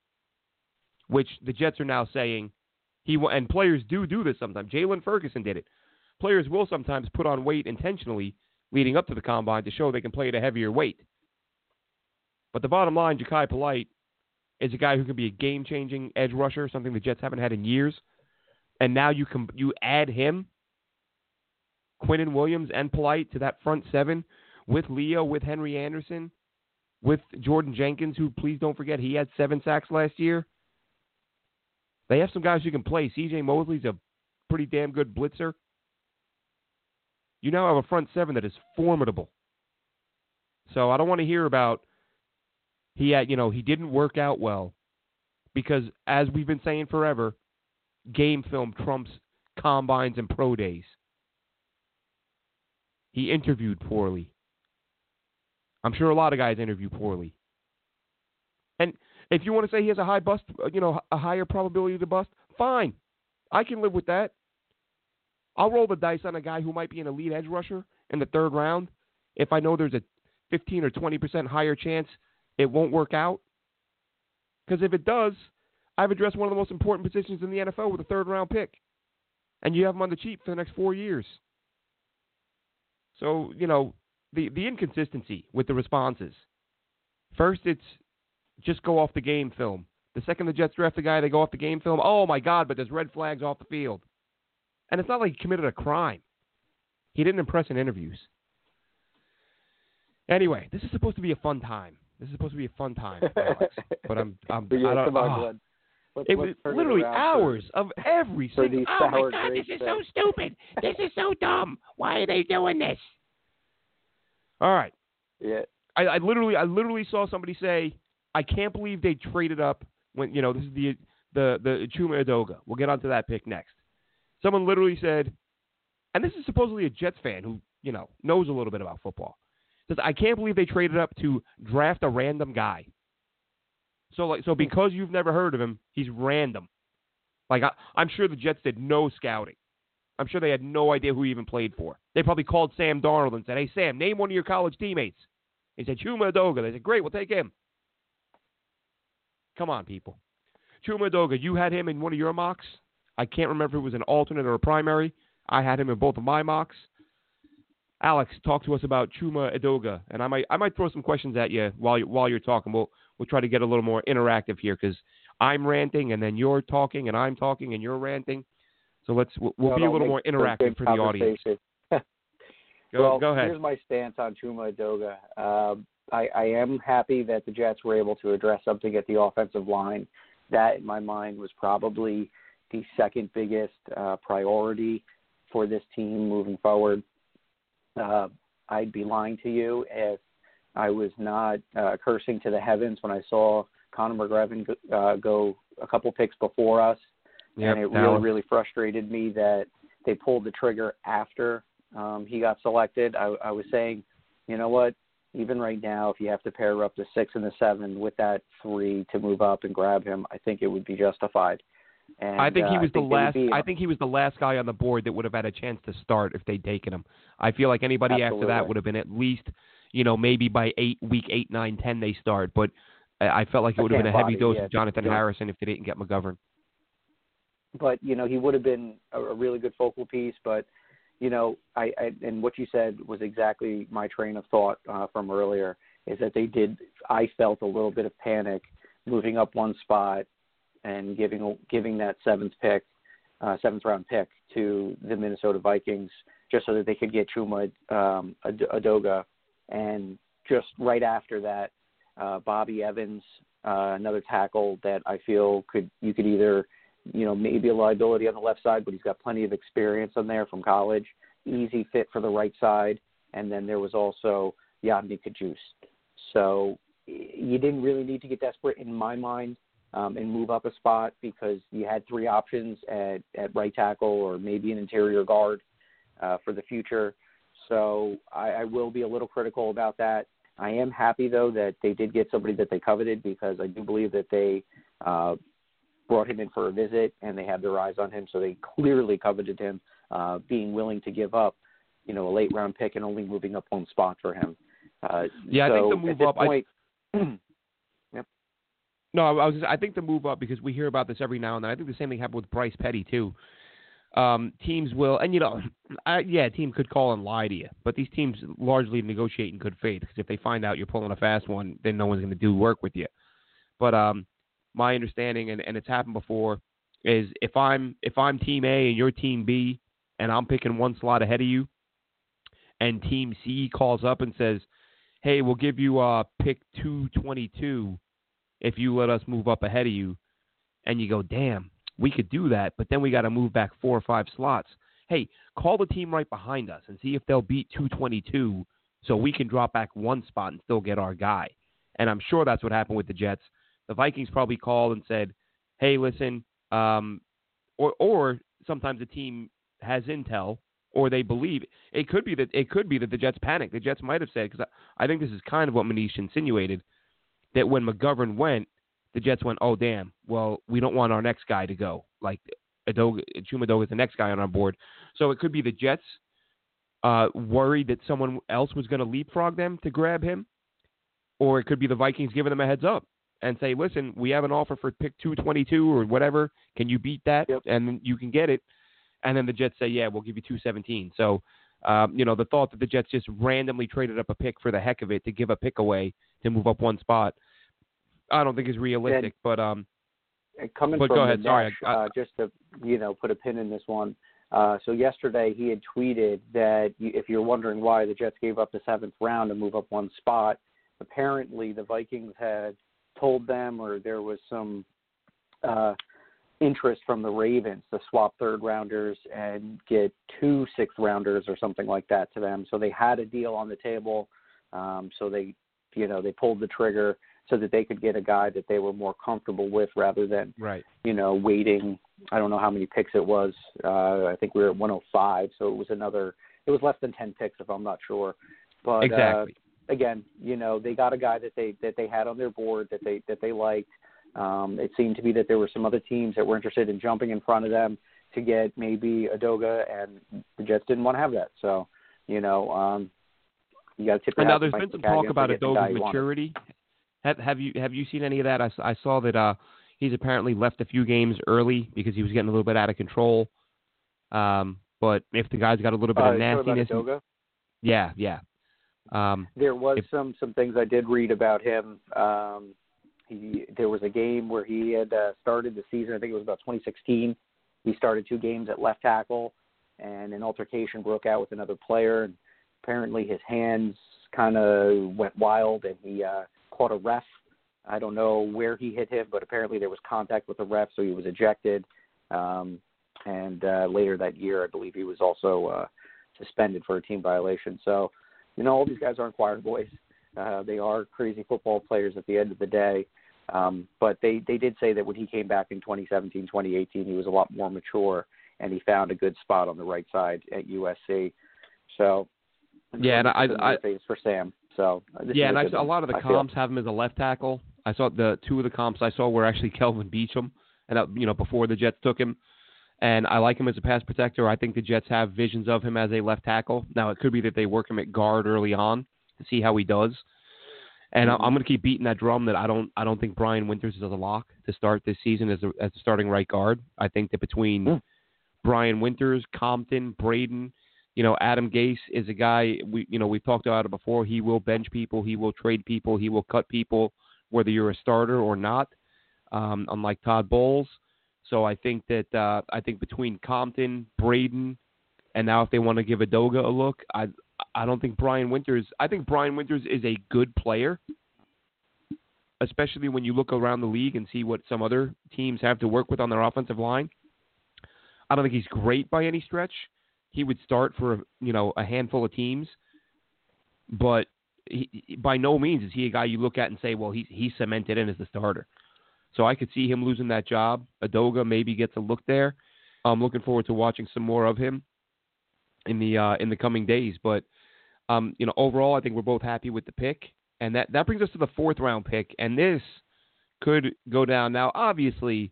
which the Jets are now saying he and players do do this sometimes. Jalen Ferguson did it. Players will sometimes put on weight intentionally leading up to the combine to show they can play at a heavier weight. But the bottom line, Jachai Polite is a guy who can be a game-changing edge rusher, something the Jets haven't had in years. And now you can you add him, Quinnen Williams and Polite to that front seven with Leo, with Henry Anderson, with Jordan Jenkins, who, please don't forget, he had seven sacks last year. They have some guys who can play. C J Mosley's a pretty damn good blitzer. You now have a front seven that is formidable. So I don't want to hear about he had, you know, he didn't work out well, because as we've been saying forever, game film trumps combines and pro days. He interviewed poorly. I'm sure a lot of guys interview poorly. And if you want to say he has a high bust, you know, a higher probability to bust, fine. I can live with that. I'll roll the dice on a guy who might be an elite edge rusher in the third round if I know there's a fifteen or twenty percent higher chance it won't work out. Because if it does, I've addressed one of the most important positions in the N F L with a third-round pick. And you have him on the cheap for the next four years. So, you know, the, the inconsistency with the responses. First, it's just go off the game film. The second the Jets draft the guy, they go off the game film. Oh, my God, but there's red flags off the field. And it's not like he committed a crime. He didn't impress in interviews. Anyway, this is supposed to be a fun time. This is supposed to be a fun time, Alex. But I'm, I'm, but yeah, I don't, come on, oh. Glenn. Let's, It let's was literally hours for, of every for single. these Oh my sour God, this grapes is that- so stupid. This is so dumb. Why are they doing this? All right. Yeah. I, I literally, I literally saw somebody say, "I can't believe they traded up when you know this is the the the Chuma Edoga." We'll get onto that pick next. Someone literally said, and this is supposedly a Jets fan who you know knows a little bit about football. Says, "I can't believe they traded up to draft a random guy." So like, so because you've never heard of him, he's random. Like I, I'm sure the Jets did no scouting. I'm sure they had no idea who he even played for. They probably called Sam Darnold and said, "Hey Sam, name one of your college teammates." He said, "Chuma Edoga." They said, "Great, we'll take him." Come on, people. Chuma Edoga, you had him in one of your mocks. I can't remember if it was an alternate or a primary. I had him in both of my mocks. Alex, talk to us about Chuma Edoga, and I might I might throw some questions at you while you while you're talking. We'll we'll try to get a little more interactive here because I'm ranting and then you're talking and I'm talking and you're ranting. So let's we'll, we'll No, be a no, little more make interactive for the audience. go, Go, go ahead. Here's my stance on Chuma Edoga. Uh, I, I am happy that the Jets were able to address something at the offensive line. That, in my mind, was probably the second biggest uh, priority for this team moving forward. Uh, I'd be lying to you if I was not uh, cursing to the heavens when I saw Conor McGovern go, uh, go a couple picks before us. Yep, and it Dallas. really, really frustrated me that they pulled the trigger after um, he got selected. I, I was saying, you know what, even right now, if you have to pair up the six and the seven with that three to move up and grab him, I think it would be justified. And, I think he uh, was I the think they would last. be- I think he was the last guy on the board that would have had a chance to start if they'd taken him. I feel like anybody after Absolutely. that would have been at least, you know, maybe by eight, week eight, nine, ten they start. But I, I felt like it I would have been a can't heavy body, dose yeah, of Jonathan sure. Harrison if they didn't get McGovern. But, you know, he would have been a, a really good focal piece. But, you know, I, I and what you said was exactly my train of thought uh, from earlier, is that they did, I felt a little bit of panic moving up one spot and giving giving that seventh pick, uh, seventh round pick to the Minnesota Vikings just so that they could get Chuma um, Edoga. And just right after that, uh, Bobby Evans, uh, another tackle that I feel could you could either, you know, maybe a liability on the left side, but he's got plenty of experience on there from college, easy fit for the right side. And then there was also Yadni Kajus. So you didn't really need to get desperate in my mind um, and move up a spot because you had three options at, at right tackle or maybe an interior guard uh, for the future. So I, I will be a little critical about that. I am happy, though, that they did get somebody that they coveted because I do believe that they uh, brought him in for a visit and they had their eyes on him. So they clearly coveted him, uh, being willing to give up, you know, a late round pick and only moving up one spot for him. Uh, Yeah, so I think the move at this up. I, Point, yep. no, I was. I think the move up because we hear about this every now and then. I think the same thing happened with Bryce Petty too. Um, teams will, and you know, I, yeah, a team could call and lie to you, but these teams largely negotiate in good faith because if they find out you're pulling a fast one, then no one's going to do work with you. But um, my understanding, and, and it's happened before, is if I'm if I'm Team A and you're Team B, and I'm picking one slot ahead of you, and Team C calls up and says, hey, we'll give you uh, pick two twenty-two if you let us move up ahead of you. And you go, damn, we could do that, but then we got to move back four or five slots. Hey, call the team right behind us and see if they'll beat two twenty-two so we can drop back one spot and still get our guy. And I'm sure that's what happened with the Jets. The Vikings probably called and said, hey, listen, um, or or sometimes the team has intel or they believe it could be that it could be that the Jets panicked. The Jets might have said, because I, I think this is kind of what Manish insinuated, that when McGovern went, the Jets went, oh damn, well we don't want our next guy to go. Like Edoga, Chuma Edoga is the next guy on our board, So it could be the Jets uh, worried that someone else was going to leapfrog them to grab him, or it could be the Vikings giving them a heads up and say, listen, we have an offer for pick two twenty-two or whatever. Can you beat that? Yep. And you can get it. And then the Jets say, yeah, we'll give you two seventeen. So, um, you know, the thought that the Jets just randomly traded up a pick for the heck of it to give a pick away to move up one spot, I don't think is realistic. And, but um, coming but from go ahead. Nash, Sorry, I, I, uh, just to you know put a pin in this one. Uh, so yesterday he had tweeted that you, if you're wondering why the Jets gave up the seventh round to move up one spot, apparently the Vikings had told them, or there was some uh, interest from the Ravens to swap third rounders and get two sixth rounders or something like that to them. So they had a deal on the table. Um, so they, you know, they pulled the trigger so that they could get a guy that they were more comfortable with rather than, right. you know, waiting. I don't know how many picks it was. Uh, I think we were at one oh five. So it was another, it was less than ten picks if I'm not sure. But, exactly. Uh, Again, you know, they got a guy that they that they had on their board that they that they liked. Um, it seemed to be that there were some other teams that were interested in jumping in front of them to get maybe Adoga, and the Jets didn't want to have that. So, you know, um, you got to tip your And hat now there's to been Mike some McCagan talk about for getting the Adoga's guy he maturity. Have, have you have you seen any of that? I, I saw that uh, he's apparently left a few games early because he was getting a little bit out of control. Um, but if the guy's got a little bit uh, of nastiness, about Adoga? yeah, yeah. Um, there was if, some some things I did read about him. Um, he there was a game where he had uh, started the season. I think it was about twenty sixteen. He started two games at left tackle, and an altercation broke out with another player. And apparently, his hands kind of went wild, and he uh, caught a ref. I don't know where he hit him, but apparently there was contact with the ref, so he was ejected. Um, and uh, later that year, I believe he was also uh, suspended for a team violation. So, you know, all these guys aren't choir boys. Uh, they are crazy football players at the end of the day. Um, but they, they did say that when he came back in twenty seventeen, twenty eighteen, he was a lot more mature, and he found a good spot on the right side at U S C. So, yeah, and I, I face for Sam. So yeah, and I saw one, a lot of the I comps feel. have him as a left tackle. I saw the two of the comps I saw were actually Kelvin Beachum, and that, you know, before the Jets took him. And I like him as a pass protector. I think the Jets have visions of him as a left tackle. Now, it could be that they work him at guard early on to see how he does. And mm-hmm. I'm going to keep beating that drum that I don't I don't think Brian Winters is a lock to start this season as a, as a starting right guard. I think that between mm. Brian Winters, Compton, Braden, you know, Adam Gase is a guy, we you know, we've talked about it before. He will bench people. He will trade people. He will cut people, whether you're a starter or not, um, unlike Todd Bowles. So I think that uh, I think between Compton, Braden, and now if they want to give Adoga a look, I I don't think Brian Winters. I think Brian Winters is a good player, especially when you look around the league and see what some other teams have to work with on their offensive line. I don't think he's great by any stretch. He would start for you know a handful of teams, but he, by no means is he a guy you look at and say, well, he's he's cemented in as the starter. So I could see him losing that job. Adoga maybe gets a look there. I'm looking forward to watching some more of him in the uh, in the coming days. But um, you know, overall, I think we're both happy with the pick, and that, that brings us to the fourth round pick. And this could go down now. Obviously,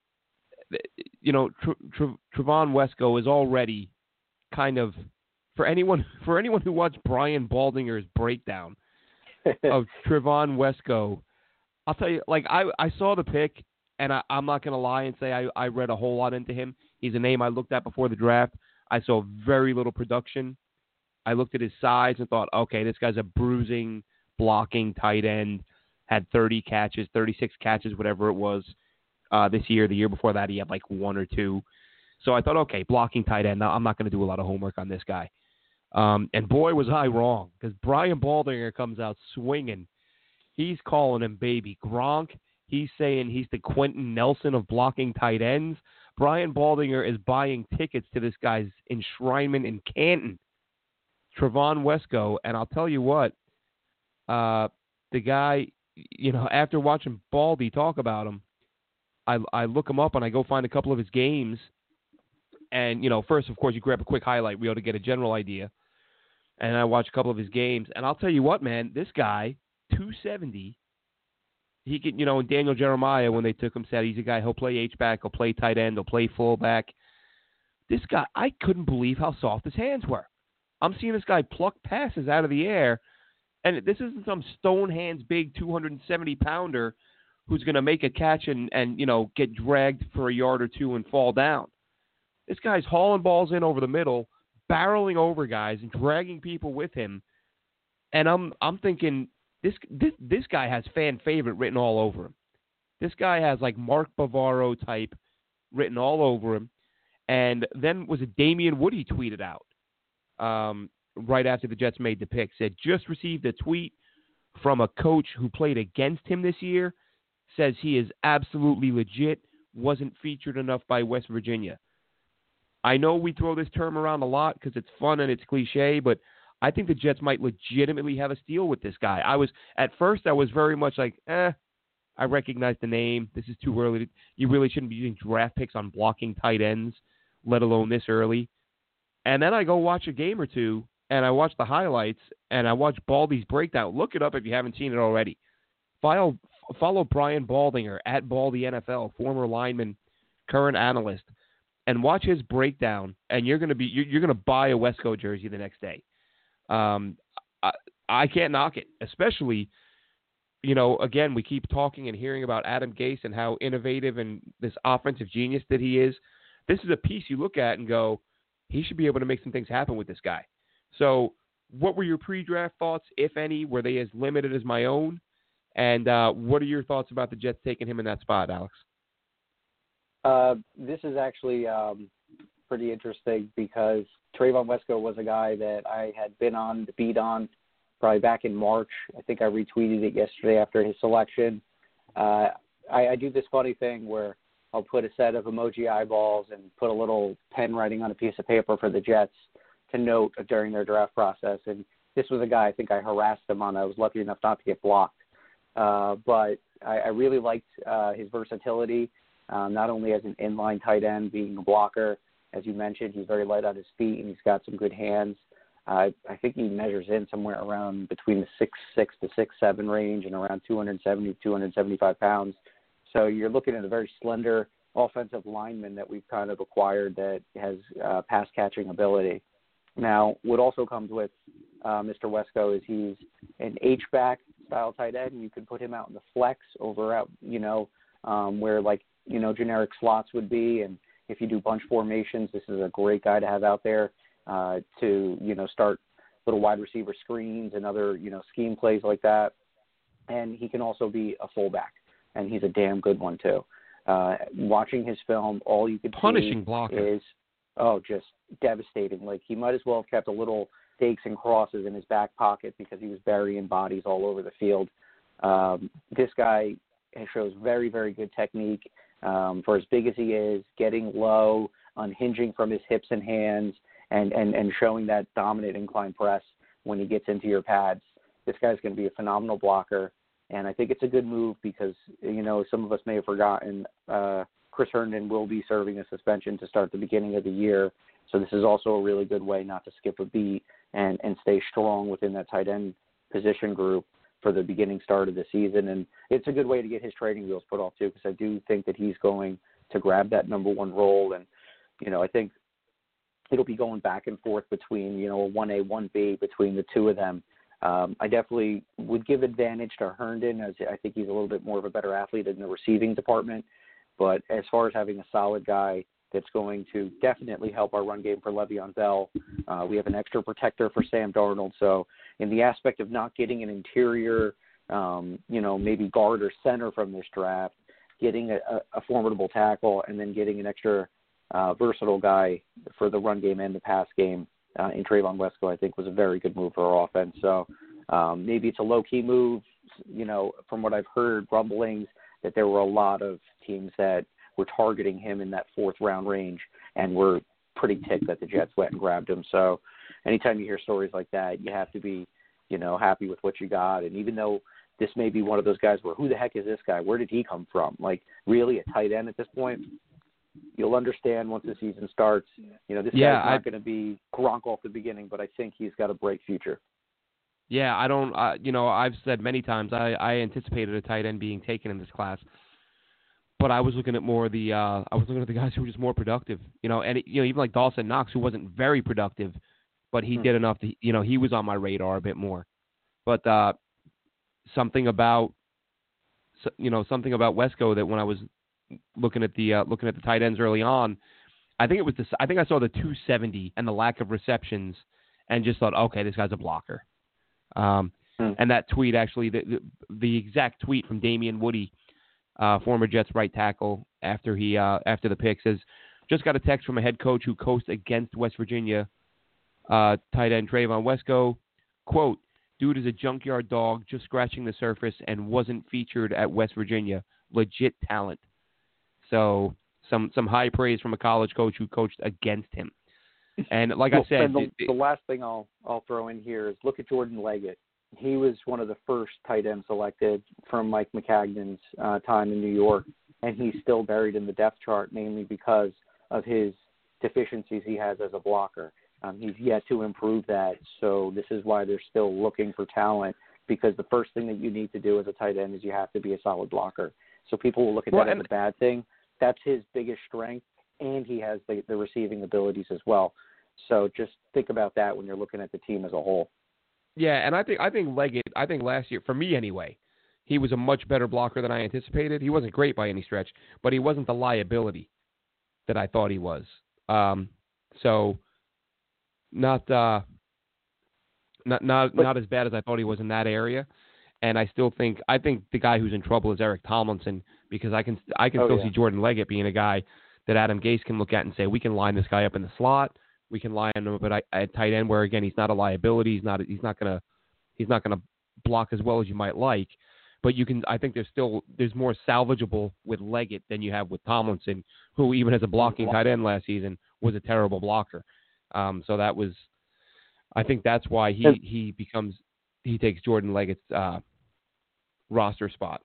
you know, Tr- Tr- Trevon Wesco is already kind of for anyone for anyone who watched Brian Baldinger's breakdown of Trevon Wesco. I'll tell you, like, I, I saw the pick, and I, I'm not going to lie and say I, I read a whole lot into him. He's a name I looked at before the draft. I saw very little production. I looked at his size and thought, okay, this guy's a bruising, blocking tight end, had thirty catches, thirty-six catches, whatever it was, uh, this year. The year before that, he had like one or two. So I thought, okay, blocking tight end. Now, I'm not going to do a lot of homework on this guy. Um, and boy, was I wrong, because Brian Baldinger comes out swinging. He's calling him baby Gronk. He's saying he's the Quentin Nelson of blocking tight ends. Brian Baldinger is buying tickets to this guy's enshrinement in Canton, Trevon Wesco. And I'll tell you what, uh, the guy, you know, after watching Baldy talk about him, I, I look him up and I go find a couple of his games. And, you know, first, of course, you grab a quick highlight reel to get a general idea. And I watch a couple of his games. And I'll tell you what, man, this guy, two seventy. He could, you know, and Daniel Jeremiah, when they took him, said he's a guy, he'll play H-back, he'll play tight end, he'll play fullback. This guy, I couldn't believe how soft his hands were. I'm seeing this guy pluck passes out of the air, and this isn't some stone hands big two hundred seventy pounder who's going to make a catch and, and, you know, get dragged for a yard or two and fall down. This guy's hauling balls in over the middle, barreling over guys and dragging people with him. And I'm I'm thinking this this this guy has fan favorite written all over him. This guy has like Mark Bavaro type written all over him. And then was it Damian Wood he tweeted out um, right after the Jets made the pick, said, just received a tweet from a coach who played against him this year, says he is absolutely legit, wasn't featured enough by West Virginia. I know we throw this term around a lot because it's fun and it's cliche, but I think the Jets might legitimately have a steal with this guy. I was, at first, I was very much like, eh, I recognize the name. This is too early. You really shouldn't be using draft picks on blocking tight ends, let alone this early. And then I go watch a game or two, and I watch the highlights, and I watch Baldy's breakdown. Look it up if you haven't seen it already. Follow, follow Brian Baldinger at Baldy N F L, former lineman, current analyst, and watch his breakdown. And you're gonna be you're, you're gonna buy a Wesco jersey the next day. Um, I, I can't knock it, especially. You know, again, we keep talking and hearing about Adam Gase and how innovative and this offensive genius that he is. This is a piece you look at and go, he should be able to make some things happen with this guy. So what were your pre-draft thoughts, if any? Were they as limited as my own? And uh, what are your thoughts about the Jets taking him in that spot, Alex? Uh, this is actually um, pretty interesting because Trayvon Wesco was a guy that I had been on the beat on probably back in March. I think I retweeted it yesterday after his selection. Uh, I, I do this funny thing where I'll put a set of emoji eyeballs and put a little pen writing on a piece of paper for the Jets to note during their draft process. And this was a guy I think I harassed him on. I was lucky enough not to get blocked. Uh, but I, I really liked uh, his versatility, um, not only as an inline tight end, being a blocker. As you mentioned, he's very light on his feet, and he's got some good hands. Uh, I think he measures in somewhere around between the six six to six seven range and around two seventy, two seventy-five pounds. So you're looking at a very slender offensive lineman that we've kind of acquired that has uh, pass-catching ability. Now, what also comes with uh, Mister Wesco is he's an H-back style tight end. You can put him out in the flex over out, you know, um, where like, you know, generic slots would be. And if you do bunch formations, this is a great guy to have out there. Uh, to, you know, start little wide receiver screens and other, you know, scheme plays like that. And he can also be a fullback, and he's a damn good one too. Uh, watching his film, all you could Punishing see blocker. is, oh, just devastating. Like, he might as well have kept a little stakes and crosses in his back pocket because he was burying bodies all over the field. Um, this guy shows very, very good technique. Um, for as big as he is, getting low, unhinging from his hips and hands, and, and, and showing that dominant incline press when he gets into your pads. This guy's going to be a phenomenal blocker, and I think it's a good move because, you know, some of us may have forgotten uh, Chris Herndon will be serving a suspension to start the beginning of the year, so this is also a really good way not to skip a beat and, and stay strong within that tight end position group for the beginning start of the season. And it's a good way to get his training wheels put off, too, because I do think that he's going to grab that number one role, and, you know, I think it'll be going back and forth between, you know, a one A, one B between the two of them. Um, I definitely would give advantage to Herndon, as I think he's a little bit more of a better athlete in the receiving department. But as far as having a solid guy that's going to definitely help our run game for Le'Veon Bell, uh, we have an extra protector for Sam Darnold. So in the aspect of not getting an interior, um, you know, maybe guard or center from this draft, getting a, a formidable tackle, and then getting an extra Uh, versatile guy for the run game and the pass game uh, in Trayvon Wesco, I think was a very good move for our offense. So um, maybe it's a low-key move. You know, from what I've heard, rumblings that there were a lot of teams that were targeting him in that fourth round range and were pretty ticked that the Jets went and grabbed him. So anytime you hear stories like that, you have to be, you know, happy with what you got. And even though this may be one of those guys where who the heck is this guy? Where did he come from? Like, really, a tight end at this point? You'll understand once the season starts. You know, this yeah, guy's not I, going to be Gronk off the beginning, but I think he's got a bright future. Yeah, I don't, uh, you know, I've said many times I, I anticipated a tight end being taken in this class. but I was looking at more the uh, I was looking at the guys who were just more productive. You know, and it, you know even like Dawson Knox, who wasn't very productive, but he hmm. did enough to you know he was on my radar a bit more. But uh, something about you know something about Wesco that when I was looking at the uh, looking at the tight ends early on, I think it was the I think I saw the two seventy and the lack of receptions, and just thought, okay, this guy's a blocker. Um, hmm. And that tweet actually, the, the the exact tweet from Damian Woody, uh, former Jets right tackle, after he uh, after the pick says, just got a text from a head coach who coached against West Virginia uh, tight end Trayvon Wesco. Quote, dude is a junkyard dog just scratching the surface and wasn't featured at West Virginia. Legit talent. So some some high praise from a college coach who coached against him. And like well, I said, the, it, it, the last thing I'll I'll throw in here is look at Jordan Leggett. He was one of the first tight ends selected from Mike McCagnon's uh, time in New York, and he's still buried in the depth chart, mainly because of his deficiencies he has as a blocker. Um, he's yet to improve that, so this is why they're still looking for talent, because the first thing that you need to do as a tight end is you have to be a solid blocker. So people will look at well, that as a bad thing. That's his biggest strength, and he has the, the receiving abilities as well. So just think about that when you're looking at the team as a whole. Yeah, and I think I think Leggett, I think last year, for me anyway, he was a much better blocker than I anticipated. He wasn't great by any stretch, but he wasn't the liability that I thought he was. Um, so not uh, not not but, not as bad as I thought he was in that area. And I still think I think the guy who's in trouble is Eric Tomlinson, because I can I can oh, still yeah. see Jordan Leggett being a guy that Adam Gase can look at and say, we can line this guy up in the slot. We can line him up at, at tight end, where again he's not a liability. He's not he's not gonna he's not gonna block as well as you might like. But you can I think there's still there's more salvageable with Leggett than you have with Tomlinson, who even as a blocking tight end last season was a terrible blocker. Um, so that was I think that's why he, he becomes he takes Jordan Leggett's uh, roster spot.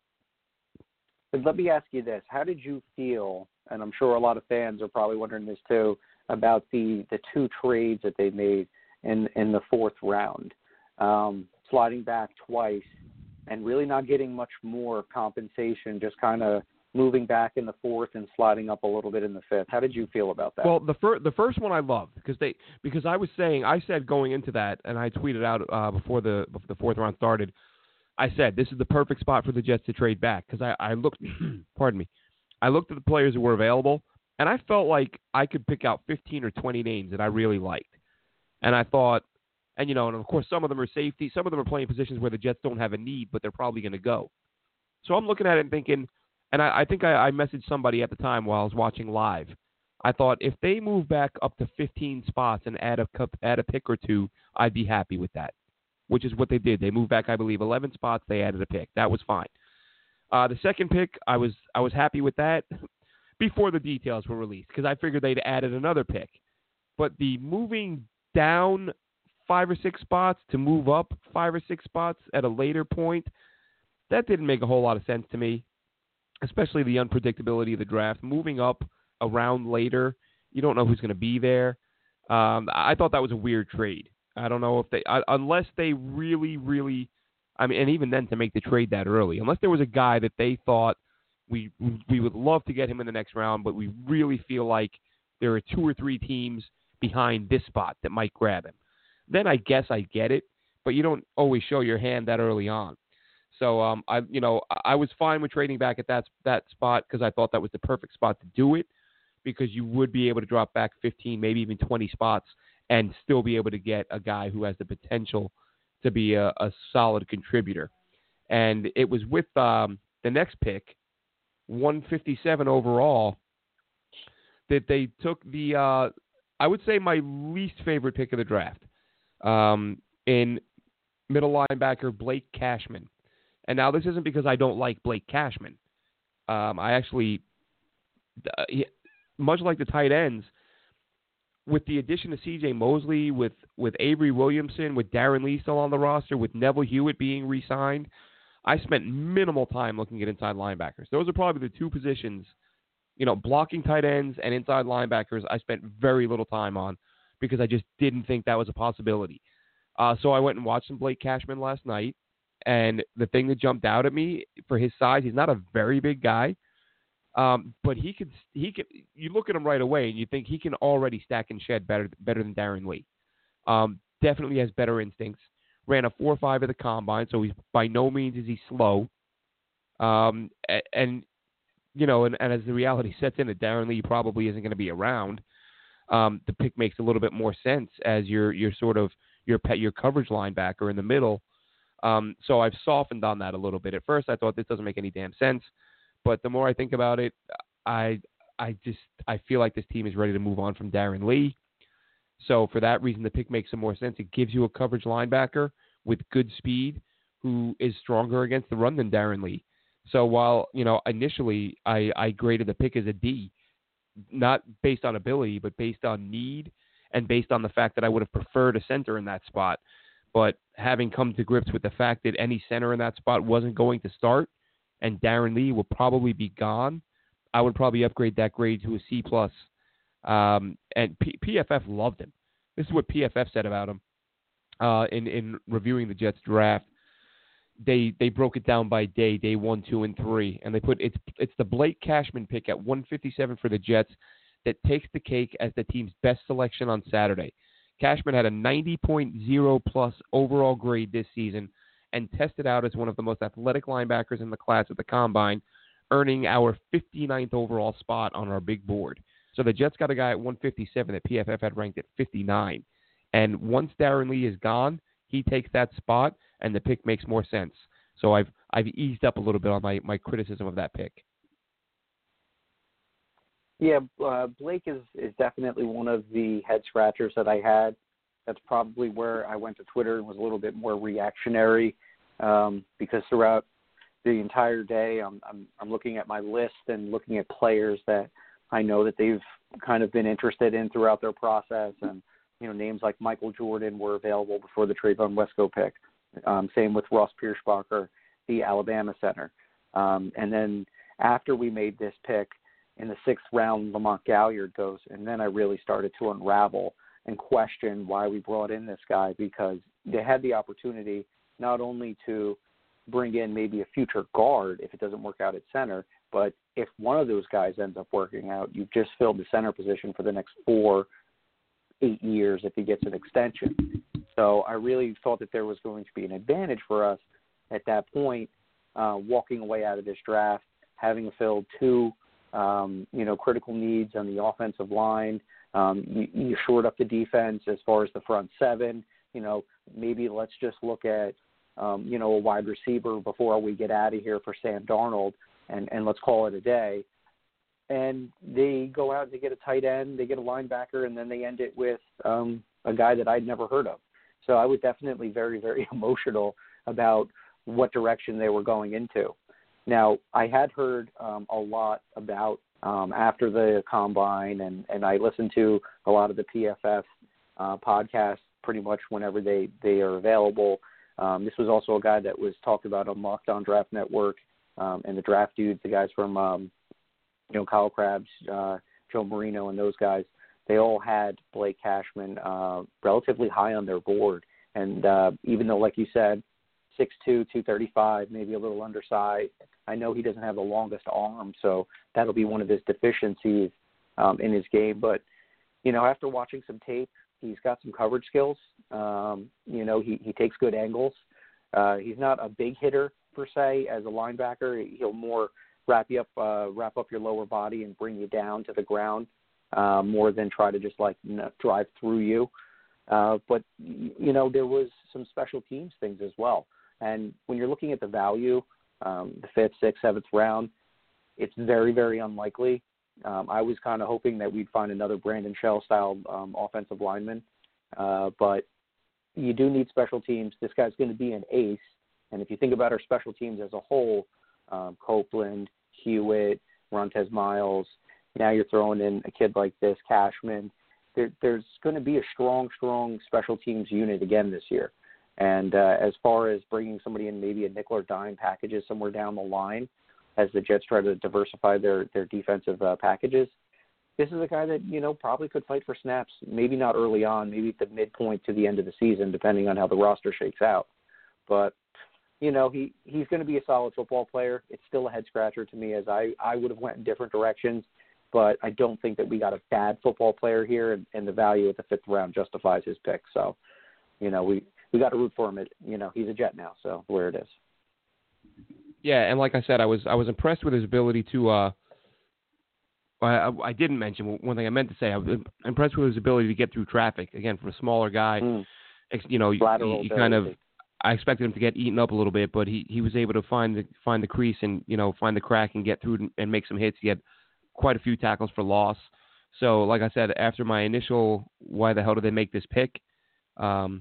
But let me ask you this: how did you feel? And I'm sure a lot of fans are probably wondering this too, about the, the two trades that they made in, in the fourth round, um, sliding back twice and really not getting much more compensation, just kind of moving back in the fourth and sliding up a little bit in the fifth. How did you feel about that? Well, the first the first one I loved because they because I was saying I said going into that, and I tweeted out uh, before the before the fourth round started. I said this is the perfect spot for the Jets to trade back, because I, I looked, pardon me, I looked at the players who were available, and I felt like I could pick out fifteen or twenty names that I really liked. And I thought, and you know, and of course some of them are safety, some of them are playing positions where the Jets don't have a need, but they're probably going to go. So I'm looking at it and thinking, and I, I think I, I messaged somebody at the time while I was watching live. I thought if they move back up to fifteen spots and add a add a pick or two, I'd be happy with that. Which is what they did. They moved back, I believe, eleven spots. They added a pick. That was fine. Uh, the second pick, I was I was happy with that before the details were released, because I figured they'd added another pick. But the moving down five or six spots to move up five or six spots at a later point, that didn't make a whole lot of sense to me, especially the unpredictability of the draft. Moving up around later, you don't know who's going to be there. Um, I thought that was a weird trade. I don't know if they, uh, unless they really, really, I mean, and even then to make the trade that early, unless there was a guy that they thought we we would love to get him in the next round, but we really feel like there are two or three teams behind this spot that might grab him, then I guess I get it, but you don't always show your hand that early on. So, um, I, you know, I was fine with trading back at that that spot, because I thought that was the perfect spot to do it, because you would be able to drop back fifteen, maybe even twenty spots, and still be able to get a guy who has the potential to be a, a solid contributor. And it was with um, the next pick, one fifty-seven overall, that they took the, uh, I would say my least favorite pick of the draft, um, in middle linebacker Blake Cashman. And now this isn't because I don't like Blake Cashman. Um, I actually, uh, he, much like the tight ends, with the addition of C J Mosley, with, with Avery Williamson, with Darren Lee still on the roster, with Neville Hewitt being re-signed, I spent minimal time looking at inside linebackers. Those are probably the two positions, you know, blocking tight ends and inside linebackers, I spent very little time on, because I just didn't think that was a possibility. Uh, so I went and watched some Blake Cashman last night, and the thing that jumped out at me for his size, he's not a very big guy, Um, but he could, he could. You look at him right away, and you think he can already stack and shed better, better than Darren Lee. Um, definitely has better instincts. Ran a four five at the combine, so he's by no means is he slow. Um, and, and you know, and, and as the reality sets in, that Darren Lee probably isn't going to be around. Um, the pick makes a little bit more sense as your your sort of your pet your coverage linebacker in the middle. Um, so I've softened on that a little bit. At first, I thought this doesn't make any damn sense, but the more I think about it, I I just I feel like this team is ready to move on from Darren Lee. So for that reason, the pick makes some more sense. It gives you a coverage linebacker with good speed who is stronger against the run than Darren Lee. So while, you know, initially I, I graded the pick as a D, not based on ability, but based on need and based on the fact that I would have preferred a center in that spot. But having come to grips with the fact that any center in that spot wasn't going to start and Darren Lee will probably be gone, I would probably upgrade that grade to a C plus. Um, and P- PFF loved him. This is what P F F said about him uh, in in reviewing the Jets draft. They they broke it down by day, day one, two, and three, and they put it's it's the Blake Cashman pick at one fifty-seven for the Jets that takes the cake as the team's best selection on Saturday. Cashman had a ninety point oh plus overall grade this season and tested out as one of the most athletic linebackers in the class at the combine, earning our fifty-ninth overall spot on our big board. So the Jets got a guy at one fifty-seven that P F F had ranked at fifty-nine. And once Darren Lee is gone, he takes that spot, and the pick makes more sense. So I've I've eased up a little bit on my, my criticism of that pick. Yeah, uh, Blake is, is definitely one of the head scratchers that I had. That's probably where I went to Twitter and was a little bit more reactionary um, because throughout the entire day I'm, I'm I'm looking at my list and looking at players that I know that they've kind of been interested in throughout their process, and you know names like Michael Jordan were available before the Trayvon Wesco pick. Um, same with Ross Pierschbacher, the Alabama center. Um, and then after we made this pick in the sixth round, Lamont Galliard goes, and then I really started to unravel and question why we brought in this guy, because they had the opportunity not only to bring in maybe a future guard if it doesn't work out at center, but if one of those guys ends up working out, you've just filled the center position for the next four, eight years if he gets an extension. So I really thought that there was going to be an advantage for us at that point, uh, walking away out of this draft, having filled two, um, you know, critical needs on the offensive line. Um, you, you shored up the defense as far as the front seven. You know, maybe let's just look at, um, you know, a wide receiver before we get out of here for Sam Darnold, and, and let's call it a day. And they go out and they get a tight end, they get a linebacker, and then they end it with um, a guy that I'd never heard of. So I was definitely very, very emotional about what direction they were going into. Now, I had heard um, a lot about um, after the combine, and, and I listened to a lot of the P F F uh, podcasts pretty much whenever they, they are available. Um, this was also a guy that was talked about on Locked On Draft Network um, and the Draft Dudes, the guys from, um, you know, Kyle Krabs, uh, Joe Marino, and those guys. They all had Blake Cashman uh, relatively high on their board. And uh, even though, like you said, six two, two thirty-five, maybe a little undersized, I know he doesn't have the longest arm, so that'll be one of his deficiencies um, in his game. But, you know, after watching some tape, he's got some coverage skills. Um, you know, he, he takes good angles. Uh, he's not a big hitter, per se, as a linebacker. He'll more wrap you up, uh, wrap up your lower body and bring you down to the ground. Uh, more than try to just like you know, drive through you. Uh, but, you know, there was some special teams things as well. And when you're looking at the value, um, the fifth, sixth, seventh round, it's very, very unlikely. Um, I was kind of hoping that we'd find another Brandon Shell-style um, offensive lineman. Uh, but you do need special teams. This guy's going to be an ace. And if you think about our special teams as a whole, um, Copeland, Hewitt, Rontez Miles, now you're throwing in a kid like this, Cashman. There, there's going to be a strong, strong special teams unit again this year. And uh, as far as bringing somebody in maybe a nickel or dime packages somewhere down the line as the Jets try to diversify their, their defensive uh, packages, this is a guy that, you know, probably could fight for snaps, maybe not early on, maybe at the midpoint to the end of the season, depending on how the roster shakes out. But you know, he, he's going to be a solid football player. It's still a head scratcher to me, as I, I would have went in different directions, but I don't think that we got a bad football player here, and, and the value at the fifth round justifies his pick. So, you know, we, we got to root for him. At, you know, he's a Jet now, so where it is. Yeah, and like I said, I was I was impressed with his ability to. Uh, I, I didn't mention one thing I meant to say. I was impressed with his ability to get through traffic. Again, from a smaller guy, Mm. you know, Lateral he, he kind of. ability. I expected him to get eaten up a little bit, but he, he was able to find the find the crease and you know find the crack and get through and, and make some hits. He had quite a few tackles for loss. So, like I said, after my initial why the hell did they make this pick, um,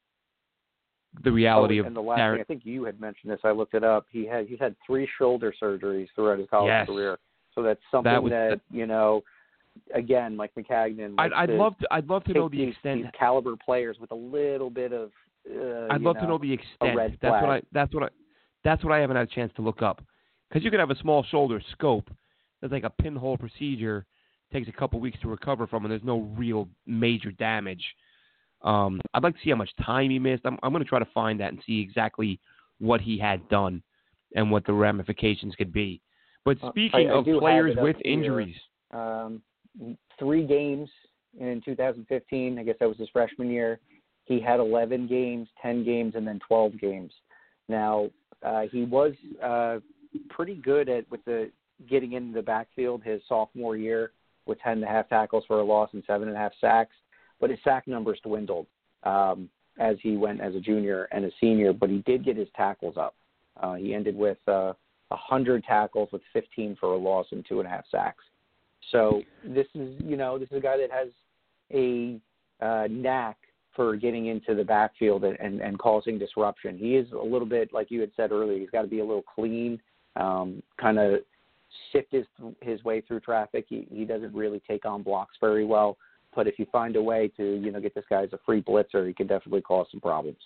the reality oh, of and the last Darren, thing, I think you had mentioned this. I looked it up. He had he's had three shoulder surgeries throughout his college yes. career. So that's something that, was, that you know. Again, like McCagnon. I'd, I'd to love to. I'd love to know the these, extent. These caliber players with a little bit of. Uh, I'd love know, to know the extent. Red that's flag. what I. That's what I. That's what I haven't had a chance to look up. Because you could have a small shoulder scope. That's like a pinhole procedure. Takes a couple weeks to recover from, and there's no real major damage. Um, I'd like to see how much time he missed. I'm, I'm going to try to find that and see exactly what he had done and what the ramifications could be. But speaking uh, I, I of do players have it with up here. injuries. Um, three games in two thousand fifteen. I guess that was his freshman year. He had eleven games, ten games, and then twelve games. Now, uh, he was uh, pretty good at with the getting into the backfield his sophomore year with ten and a half tackles for a loss and seven and a half sacks. But his sack numbers dwindled um, as he went as a junior and a senior. But he did get his tackles up. Uh, he ended with uh, one hundred tackles with fifteen for a loss and two and a half sacks. So this is, you know, this is a guy that has a uh, knack for getting into the backfield and, and, and causing disruption. He is a little bit, like you had said earlier, he's got to be a little clean, um, kind of sift his, his way through traffic. He, he doesn't really take on blocks very well. But if you find a way to, you know, get this guy as a free blitzer, he can definitely cause some problems.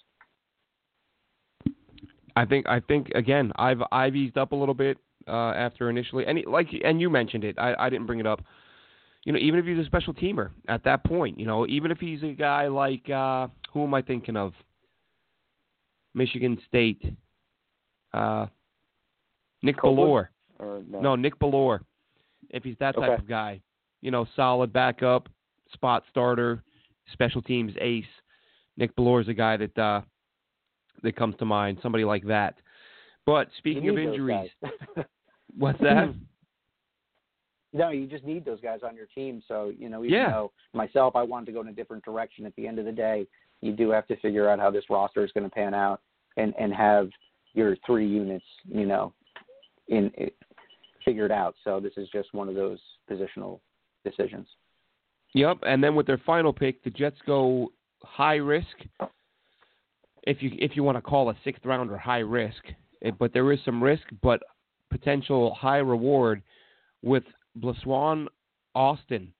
I think, I think again, I've I've eased up a little bit. Uh, after initially, and he, like, and you mentioned it, I, I didn't bring it up. You know, even if he's a special teamer at that point, you know, even if he's a guy like uh, who am I thinking of? Michigan State, uh, Nick Bellore. Or no? no, Nick Bellore. If he's that type okay. of guy, you know, solid backup, spot starter, special teams ace. Nick Bellore is a guy that uh, that comes to mind. Somebody like that. But speaking of injuries, what's that? No, you just need those guys on your team. So, you know, even yeah. though myself, I wanted to go in a different direction at the end of the day, you do have to figure out how this roster is going to pan out and, and have your three units, you know, in it, figured out. So this is just one of those positional decisions. Yep. And then with their final pick, the Jets go high risk. If you if you want to call a sixth rounder high risk. But there is some risk, but potential high reward with Bleswan Austin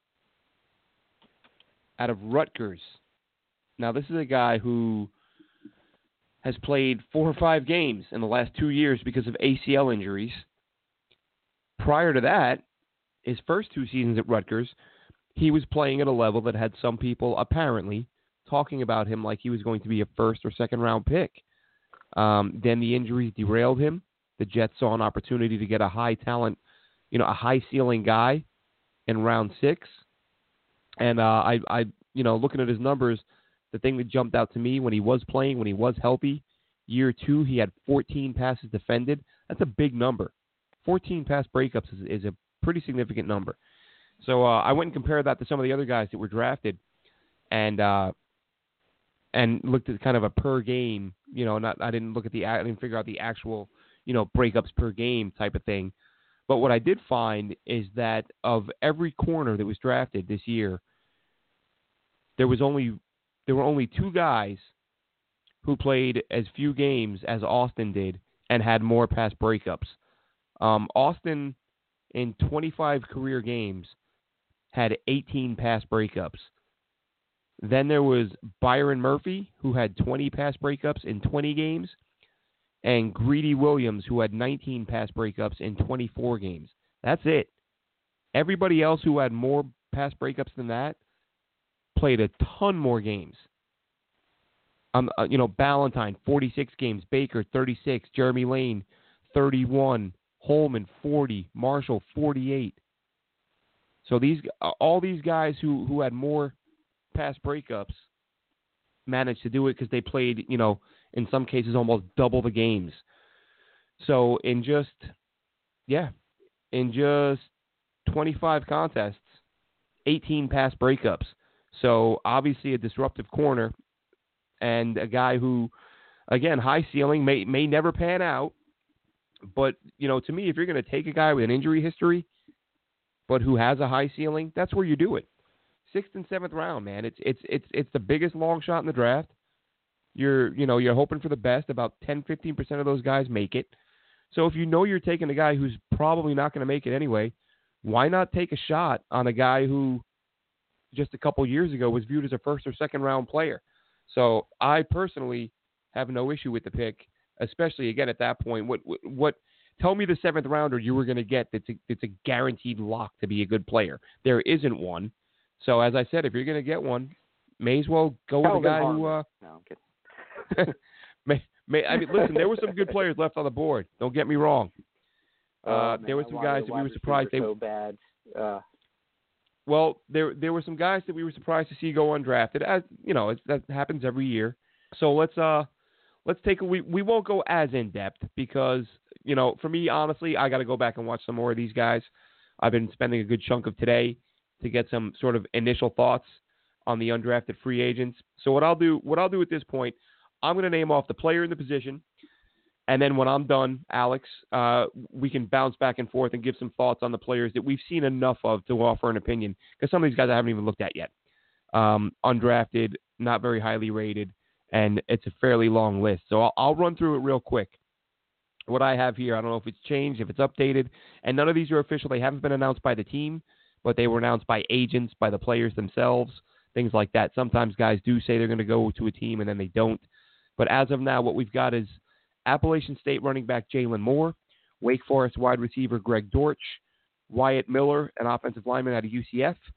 out of Rutgers. Now, this is a guy who has played four or five games in the last two years because of A C L injuries. Prior to that, his first two seasons at Rutgers, he was playing at a level that had some people apparently talking about him like he was going to be a first or second round pick. Um, then the injuries derailed him. The Jets saw an opportunity to get a high talent, you know, a high ceiling guy in round six. And uh, I, I, you know, looking at his numbers, the thing that jumped out to me when he was playing, when he was healthy, year two, he had fourteen passes defended. That's a big number. fourteen pass breakups is, is a pretty significant number. So uh, I went and compared that to some of the other guys that were drafted, and uh, and looked at kind of a per game. You know, not I didn't look at the I didn't figure out the actual, you know, breakups per game type of thing. But what I did find is that of every corner that was drafted this year, there was only there were only two guys who played as few games as Austin did and had more pass breakups. Um, Austin, in twenty-five career games, had eighteen pass breakups. Then there was Byron Murphy, who had twenty pass breakups in twenty games, and Greedy Williams, who had nineteen pass breakups in twenty-four games. That's it. Everybody else who had more pass breakups than that played a ton more games. Um, uh, you know, Ballantyne, forty-six games. Baker, thirty-six. Jeremy Lane, thirty-one. Holman, forty. Marshall, forty-eight. So these all these guys who, who had more pass breakups managed to do it because they played, you know, in some cases almost double the games. So in just, yeah, in just twenty-five contests, eighteen pass breakups. So obviously a disruptive corner and a guy who, again, high ceiling, may may never pan out. But, you know, to me, if you're going to take a guy with an injury history, but who has a high ceiling, that's where you do it. Sixth and seventh round, man. It's it's it's it's the biggest long shot in the draft. You're you know you're hoping for the best. About ten, fifteen percent of those guys make it. So if you know you're taking a guy who's probably not going to make it anyway, why not take a shot on a guy who just a couple years ago was viewed as a first or second round player? So I personally have no issue with the pick, especially again at that point. What what, what tell me the seventh rounder you were going to get that's a, that's a guaranteed lock to be a good player. There isn't one. So as I said, if you're going to get one, may as well go with a guy who. Uh, no, I'm kidding. may, may, I mean, listen, there were some good players left on the board. Don't get me wrong. Uh, uh, there were some guys that we were surprised they so bad. Uh, well, there there were some guys that we were surprised to see go undrafted. As you know, it's, that happens every year. So let's uh let's take a we we won't go as in depth because you know for me honestly I got to go back and watch some more of these guys. I've been spending a good chunk of today to get some sort of initial thoughts on the undrafted free agents. So what I'll do what I'll do at this point, I'm going to name off the player in the position. And then when I'm done, Alex, uh, we can bounce back and forth and give some thoughts on the players that we've seen enough of to offer an opinion. Because some of these guys I haven't even looked at yet. Um, undrafted, not very highly rated, and it's a fairly long list. So I'll, I'll run through it real quick. What I have here, I don't know if it's changed, if it's updated. And none of these are official. They haven't been announced by the team, but they were announced by agents, by the players themselves, things like that. Sometimes guys do say they're going to go to a team and then they don't. But as of now, what we've got is Appalachian State running back Jalen Moore, Wake Forest wide receiver Greg Dortch, Wyatt Miller, an offensive lineman out of U C F,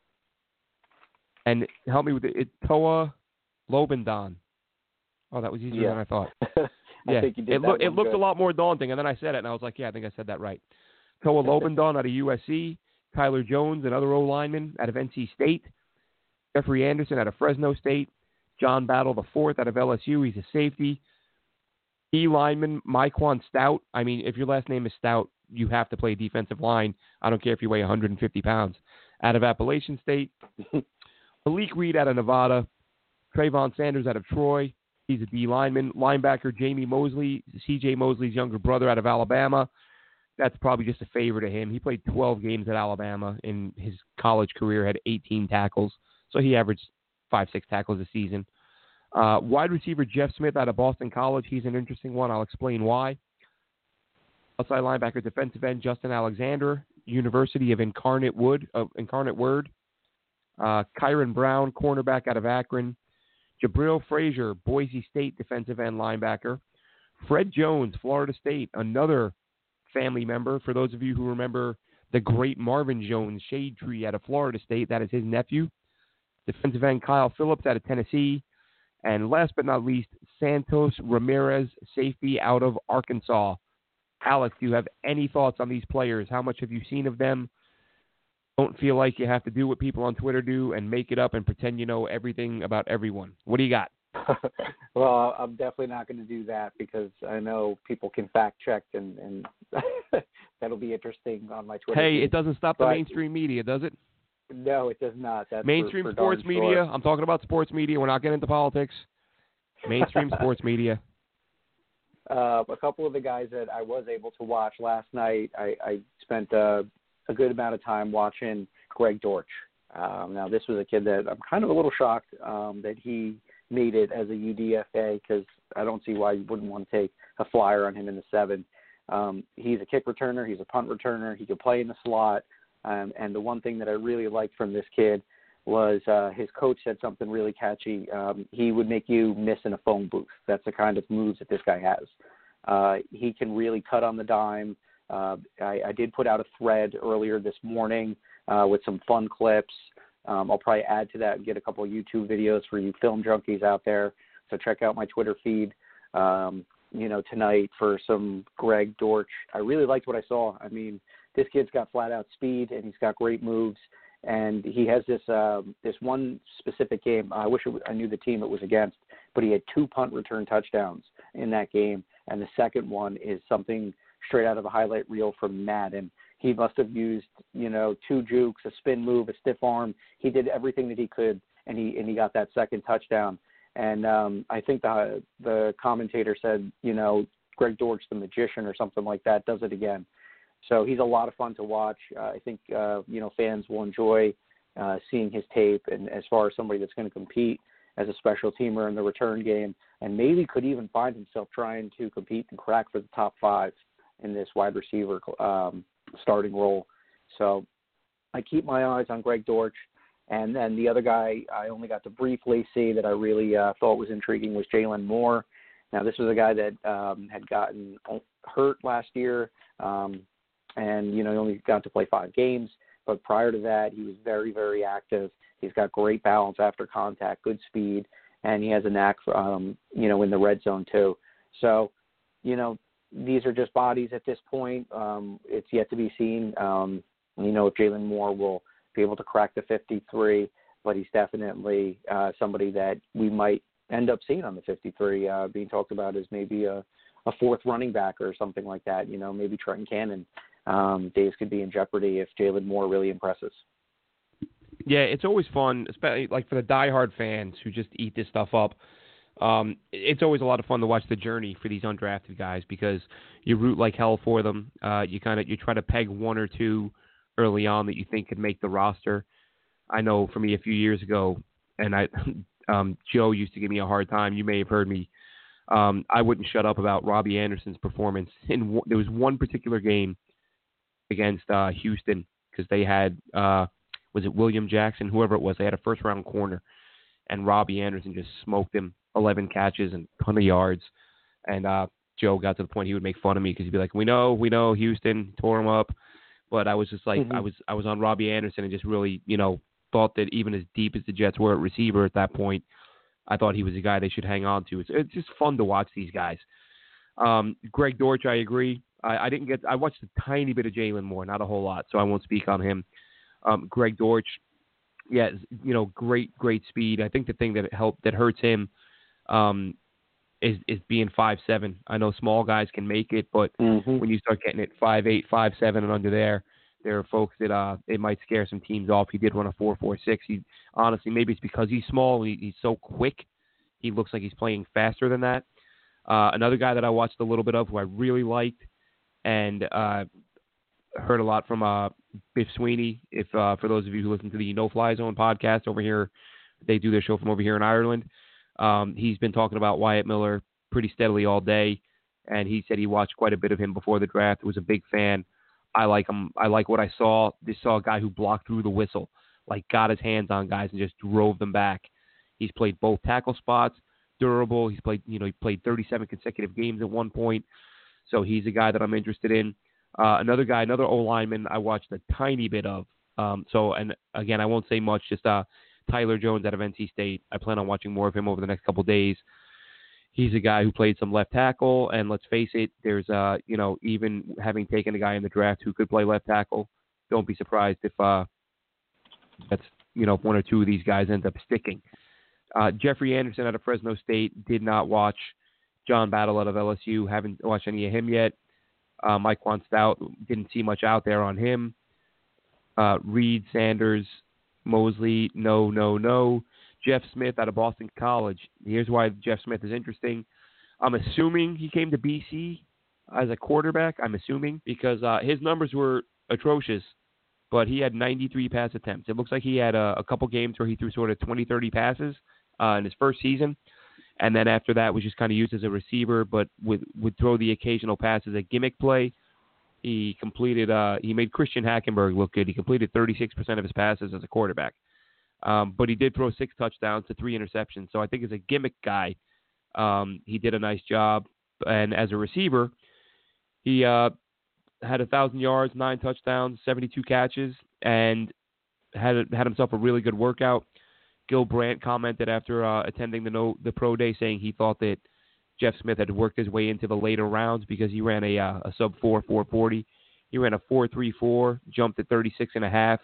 and help me with it, Toa Lobendon. Oh, that was easier yeah. than I thought. I yeah, think you did it, that lo- it one looked good. a lot more daunting, and then I said it, and I was like, yeah, I think I said that right. Toa Lobendon out of U S C, Kyler Jones, another O lineman out of N C State, Jeffrey Anderson out of Fresno State, John Battle the fourth out of L S U. He's a safety. E lineman, Myquan Stout. I mean, if your last name is Stout, you have to play defensive line. I don't care if you weigh one hundred fifty pounds. Out of Appalachian State. Malik Reed out of Nevada. Trayvon Sanders out of Troy. He's a D lineman. Linebacker Jamie Mosley, C J Mosley's younger brother out of Alabama. That's probably just a favor to him. He played twelve games at Alabama in his college career, had eighteen tackles. So he averaged five, six tackles a season. Uh, wide receiver Jeff Smith out of Boston College. He's an interesting one. I'll explain why. Outside linebacker defensive end Justin Alexander, University of Incarnate Wood, of Incarnate Word. Uh, Kyron Brown, cornerback out of Akron. Jabril Frazier, Boise State defensive end linebacker. Fred Jones, Florida State, another family member. For those of you who remember the great Marvin Jones, Shade Tree out of Florida State, that is his nephew. Defensive end Kyle Phillips out of Tennessee. And last but not least, Santos Ramirez, safety out of Arkansas. Alex, do you have any thoughts on these players? How much have you seen of them? Don't feel like you have to do what people on Twitter do and make it up and pretend you know everything about everyone. What do you got? Well, I'm definitely not going to do that because I know people can fact check and, and that'll be interesting on my Twitter. Hey, feed. it doesn't stop the But, mainstream media, does it? No, it does not. That's Mainstream for, for sports darn media. sure. I'm talking about sports media. We're not getting into politics. Mainstream sports media. Uh, a couple of the guys that I was able to watch last night, I, I spent uh, a good amount of time watching Greg Dortch. Um, now, this was a kid that I'm kind of a little shocked um, that he made it as a U D F A because I don't see why you wouldn't want to take a flyer on him in the seven. Um, he's a kick returner. He's a punt returner. He could play in the slot. Um, and the one thing that I really liked from this kid was uh, his coach said something really catchy. Um, he would make you miss in a phone booth. That's the kind of moves that this guy has. Uh, he can really cut on the dime. Uh, I, I did put out a thread earlier this morning uh, with some fun clips. Um, I'll probably add to that and get a couple of YouTube videos for you film junkies out there. So check out my Twitter feed, um, you know, tonight for some Greg Dortch. I really liked what I saw. I mean, this kid's got flat-out speed, and he's got great moves. And he has this um, this one specific game. I wish it was, I knew the team it was against, but he had two punt return touchdowns in that game. And the second one is something straight out of a highlight reel from Madden. He must have used, you know, two jukes, a spin move, a stiff arm. He did everything that he could, and he and he got that second touchdown. And um, I think the the commentator said, you know, Greg Dortch, the magician or something like that, does it again. So he's a lot of fun to watch. Uh, I think, uh, you know, fans will enjoy uh, seeing his tape, and as far as somebody that's going to compete as a special teamer in the return game, and maybe could even find himself trying to compete and crack for the top five in this wide receiver um, starting role. So I keep my eyes on Greg Dortch. And then the other guy I only got to briefly see that I really uh, thought was intriguing was Jalen Moore. Now, this was a guy that um, had gotten hurt last year, um, and, you know, he only got to play five games. But prior to that, he was very, very active. He's got great balance after contact, good speed, and he has a knack for, um, you know, in the red zone too. So, you know, these are just bodies at this point. Um, it's yet to be seen, um, you know, if Jalen Moore will be able to crack the fifty-three, but he's definitely uh, somebody that we might end up seeing on the fifty-three, uh, being talked about as maybe a, a fourth running back or something like that. You know, maybe Trenton Cannon um, days could be in jeopardy if Jalen Moore really impresses. Yeah, it's always fun, especially like for the diehard fans who just eat this stuff up. Um, it's always a lot of fun to watch the journey for these undrafted guys because you root like hell for them. Uh, you kind of you try to peg one or two early on that you think could make the roster. I know for me a few years ago, and I, um, Joe used to give me a hard time. You may have heard me. Um, I wouldn't shut up about Robbie Anderson's performance. In w- there was one particular game against uh, Houston because they had, uh, was it William Jackson, whoever it was, they had a first round corner, and Robbie Anderson just smoked him, eleven catches and a ton of yards. And uh, Joe got to the point he would make fun of me because he'd be like, "We know, we know, Houston tore him up." But I was just like, mm-hmm. I was I was on Robbie Anderson and just really, you know, thought that even as deep as the Jets were at receiver at that point, I thought he was a guy they should hang on to. It's, it's just fun to watch these guys. Um, Greg Dortch, I agree. I, I didn't get I watched a tiny bit of Jalen Moore, not a whole lot, so I won't speak on him. Um, Greg Dortch, yeah, you know, great, great speed. I think the thing that helped that hurts him um, is is being five seven. I know small guys can make it, but mm-hmm. when you start getting it five eight, five seven, and under there, there are folks that uh it might scare some teams off. He did run a four four six. He honestly, maybe it's because he's small. He, he's so quick. He looks like he's playing faster than that. Uh, another guy that I watched a little bit of, who I really liked, and uh, heard a lot from uh, Biff Sweeney. If uh, for those of you who listen to the No Fly Zone podcast over here, they do their show from over here in Ireland. Um, he's been talking about Wyatt Miller pretty steadily all day, and he said he watched quite a bit of him before the draft. Was a big fan. I like him. I like what I saw. Just saw a guy who blocked through the whistle, like got his hands on guys and just drove them back. He's played both tackle spots, durable. He's played, you know, he played thirty-seven consecutive games at one point. So he's a guy that I'm interested in. Uh, another guy, another O-lineman I watched a tiny bit of. Um, so, and again, I won't say much, just uh, Tyler Jones out of N C State. I plan on watching more of him over the next couple of days. He's a guy who played some left tackle, and let's face it, there's, uh, you know, even having taken a guy in the draft who could play left tackle, don't be surprised if uh, that's, you know, if one or two of these guys end up sticking. Uh, Jeffrey Anderson out of Fresno State, did not watch. John Battle out of L S U, haven't watched any of him yet. Uh, Mike Quan Stout, didn't see much out there on him. Uh, Reed, Sanders, Mosley, no, no, no. Jeff Smith out of Boston College. Here's why Jeff Smith is interesting. I'm assuming he came to B C as a quarterback. I'm assuming because uh, his numbers were atrocious, but he had ninety-three pass attempts. It looks like he had a, a couple games where he threw sort of twenty, thirty passes uh, in his first season. And then after that was just kind of used as a receiver, but would, would throw the occasional pass as a gimmick play. He completed, uh, he made Christian Hackenberg look good. He completed thirty-six percent of his passes as a quarterback. Um, but he did throw six touchdowns to three interceptions. So I think as a gimmick guy, um, he did a nice job. And as a receiver, he uh, had one thousand yards, nine touchdowns, seventy-two catches, and had had himself a really good workout. Gil Brandt commented after uh, attending the no, the pro day, saying he thought that Jeff Smith had worked his way into the later rounds because he ran a, uh, a sub four four forty. He ran a four three four, jumped at thirty-six and a half,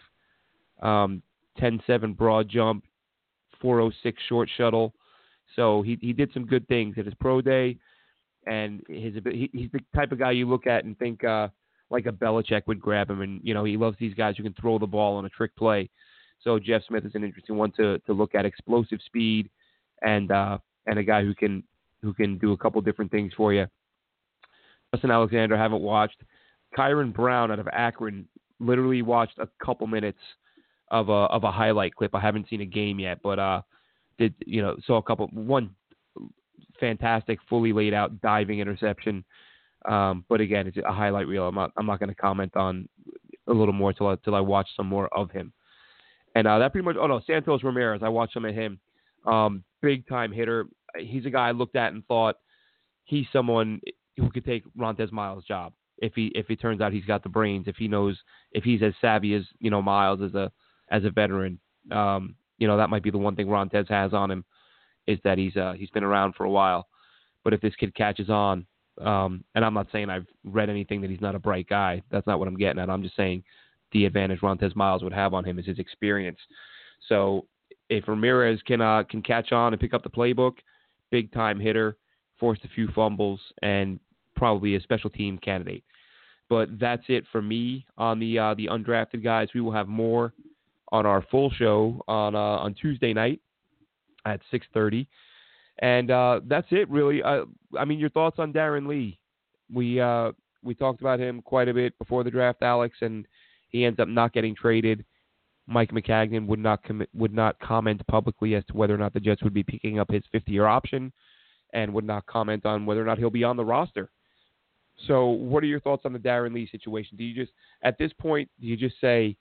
um, ten seven broad jump, four oh six short shuttle. So he he did some good things at his pro day, and his he, he's the type of guy you look at and think uh, like a Belichick would grab him, and you know he loves these guys who can throw the ball on a trick play. So Jeff Smith is an interesting one to, to look at, explosive speed, and uh, and a guy who can who can do a couple different things for you. Justin Alexander, haven't watched. Kyron Brown out of Akron, literally watched a couple minutes of a of a highlight clip. I haven't seen a game yet, but uh, did you know saw a couple one fantastic, fully laid out diving interception. Um, but again, it's a highlight reel. I'm not I'm not going to comment on a little more till I, till I watch some more of him. And uh, that pretty much. Oh no, Santos Ramirez. I watched some of him. Um, big time hitter. He's a guy I looked at and thought he's someone who could take Rontez Miles' job if he if it turns out he's got the brains. If he knows if he's as savvy as you know Miles as a as a veteran. Um, you know that might be the one thing Rontez has on him is that he's uh, he's been around for a while. But if this kid catches on, um, and I'm not saying I've read anything that he's not a bright guy. That's not what I'm getting at. I'm just saying the advantage Rontez Miles would have on him is his experience. So if Ramirez can uh, can catch on and pick up the playbook, big time hitter, forced a few fumbles, and probably a special team candidate. But that's it for me on the uh, the undrafted guys. We will have more on our full show on uh, on Tuesday night at six thirty, and uh, that's it really. Uh, I mean, your thoughts on Darren Lee? We uh, we talked about him quite a bit before the draft, Alex, and he ends up not getting traded. Mike Maccagnan would not com- would not comment publicly as to whether or not the Jets would be picking up his fifth-year option, and would not comment on whether or not he'll be on the roster. So, what are your thoughts on the Darren Lee situation? Do you just, at this point, do you just say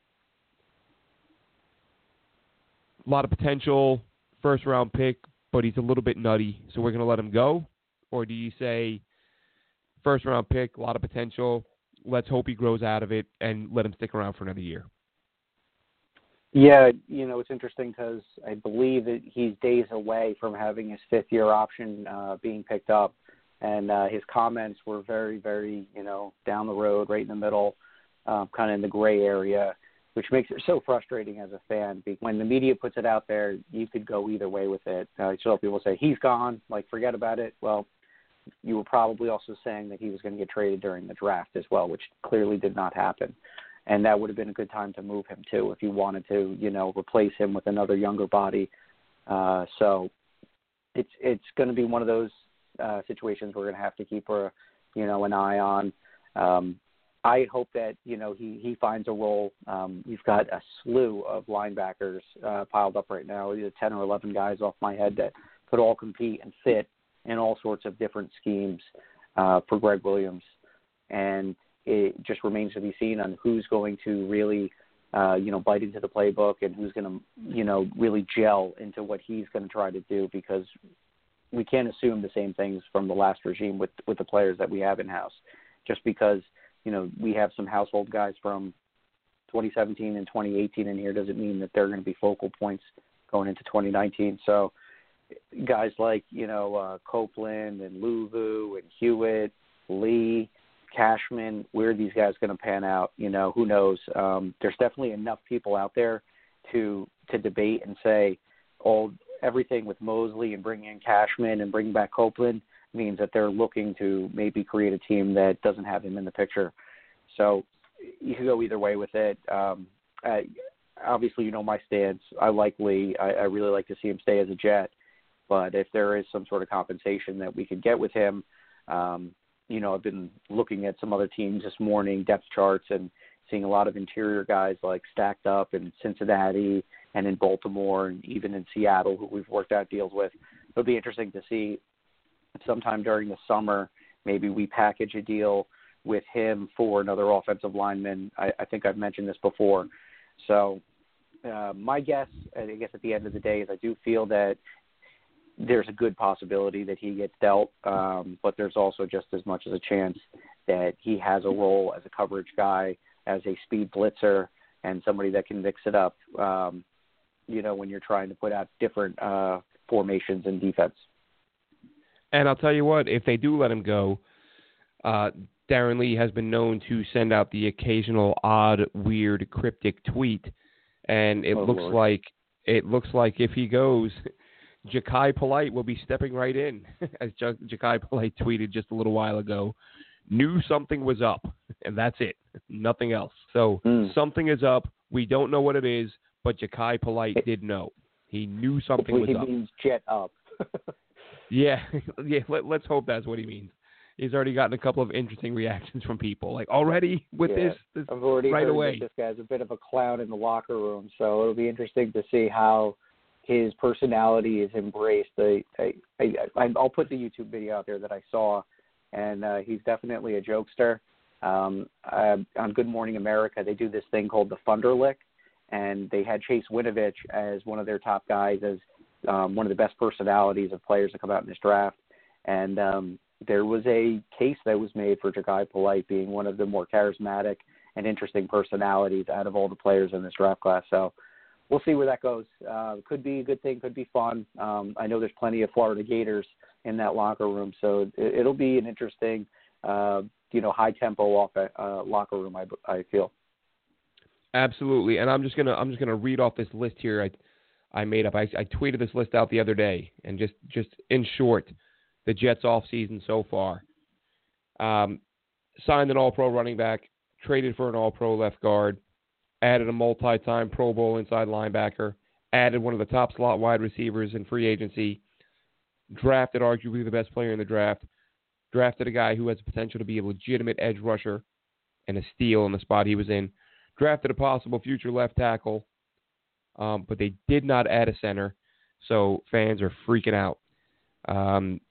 a lot of potential, first-round pick, but he's a little bit nutty, so we're going to let him go? Or do you say first-round pick, a lot of potential, let's hope he grows out of it, and let him stick around for another year? Yeah, you know, it's interesting because I believe that he's days away from having his fifth-year option uh, being picked up, and uh, his comments were very, very, you know, down the road, right in the middle, um, kind of in the gray area, which makes it so frustrating as a fan. When the media puts it out there, you could go either way with it. Uh, so people say, he's gone, like, forget about it. Well, you were probably also saying that he was going to get traded during the draft as well, which clearly did not happen. And that would have been a good time to move him, too, if you wanted to, you know, replace him with another younger body. Uh, so it's it's going to be one of those uh, situations we're going to have to keep, a, you know, an eye on. Um, I hope that, you know, he, he finds a role. Um, we've got a slew of linebackers uh, piled up right now, either ten or eleven guys off my head that could all compete and fit in all sorts of different schemes uh, for Greg Williams. And it just remains to be seen on who's going to really, uh, you know, bite into the playbook and who's going to, you know, really gel into what he's going to try to do, because we can't assume the same things from the last regime with, with the players that we have in-house. Just because, you know, we have some household guys from twenty seventeen and twenty eighteen in here doesn't mean that they're going to be focal points going into twenty nineteen. So guys like, you know, uh, Copeland and Luvu and Hewitt, Lee, Cashman, where are these guys going to pan out? You know, who knows? Um, there's definitely enough people out there to to debate and say, all everything with Mosley and bringing in Cashman and bringing back Copeland means that they're looking to maybe create a team that doesn't have him in the picture. So you can go either way with it. Um, I, obviously, you know my stance. I like Lee. I, I really like to see him stay as a Jet. But if there is some sort of compensation that we could get with him, um, you know, I've been looking at some other teams this morning, depth charts, and seeing a lot of interior guys like stacked up in Cincinnati and in Baltimore and even in Seattle, who we've worked out deals with. It'll be interesting to see if sometime during the summer, maybe we package a deal with him for another offensive lineman. I, I think I've mentioned this before. So uh, my guess, I guess at the end of the day, is I do feel that there's a good possibility that he gets dealt, um, but there's also just as much as a chance that he has a role as a coverage guy, as a speed blitzer, and somebody that can mix it up. Um, you know, when you're trying to put out different uh, formations and defense. And I'll tell you what, if they do let him go, uh, Darren Lee has been known to send out the occasional odd, weird, cryptic tweet, and it oh, looks Lord. like it looks like if he goes, Jachai Polite will be stepping right in, as J- Jachai Polite tweeted just a little while ago. Knew something was up, and that's it. Nothing else. So mm. something is up. We don't know what it is, but Jachai Polite did know. He knew something Hopefully was he up. means jet up. yeah, yeah. Let, let's hope that's what he means. He's already gotten a couple of interesting reactions from people. Like, already with yeah. this, this I've already right heard away. that this guy's a bit of a clown in the locker room, so it'll be interesting to see how his personality is embraced. I, I, I, I'll put the YouTube video out there that I saw, and uh, he's definitely a jokester. Um, uh, on Good Morning America, they do this thing called the Thunderlick, and they had Chase Winovich as one of their top guys, as um, one of the best personalities of players that come out in this draft. And um, there was a case that was made for Jachai Polite being one of the more charismatic and interesting personalities out of all the players in this draft class. So we'll see where that goes. Uh, could be a good thing, could be fun. Um, I know there's plenty of Florida Gators in that locker room, so it, it'll be an interesting, uh, you know, high tempo off uh, locker room. I, I feel. Absolutely, and I'm just gonna I'm just gonna read off this list here. I I made up. I, I tweeted this list out the other day, and just just in short, the Jets off season so far. Um, signed an All-Pro running back, traded for an All-Pro left guard, added a multi-time Pro Bowl inside linebacker, added one of the top slot wide receivers in free agency, drafted arguably the best player in the draft, drafted a guy who has the potential to be a legitimate edge rusher and a steal in the spot he was in, drafted a possible future left tackle, um, but they did not add a center, so fans are freaking out. Um,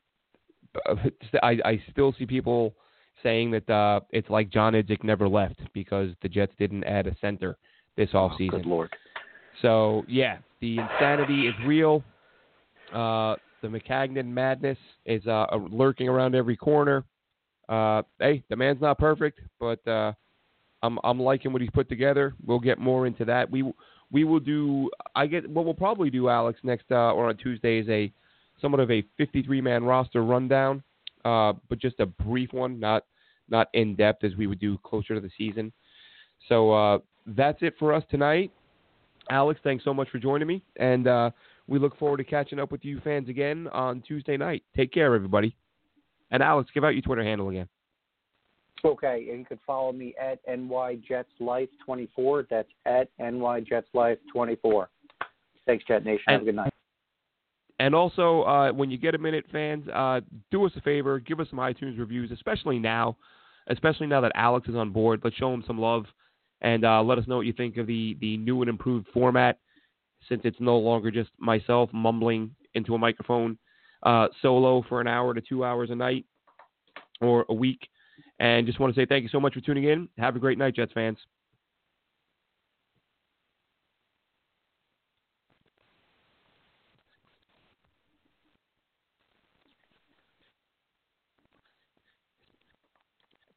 I, I still see people saying that uh, it's like John Idzik never left because the Jets didn't add a center this offseason. Oh, good Lord. So, yeah, the insanity is real. Uh, the Maccagnan madness is uh, lurking around every corner. Uh, hey, the man's not perfect, but uh, I'm I'm liking what he's put together. We'll get more into that. We we will do. I get what we'll probably do, Alex, next uh, or on Tuesday is a somewhat of a fifty-three man roster rundown, uh, but just a brief one, not not in depth as we would do closer to the season. So uh, that's it for us tonight. Alex, thanks so much for joining me, and uh, we look forward to catching up with you fans again on Tuesday night. Take care, everybody. And Alex, give out your Twitter handle again. Okay, and you can follow me at N Y Jets Life twenty-four. That's at N Y Jets Life twenty-four. Thanks, Jet Nation. Have a good night. And also, uh, when you get a minute, fans, uh, do us a favor. Give us some iTunes reviews, especially now, especially now that Alex is on board. Let's show him some love, and uh, let us know what you think of the, the new and improved format, since it's no longer just myself mumbling into a microphone uh, solo for an hour to two hours a night or a week. And just want to say thank you so much for tuning in. Have a great night, Jets fans.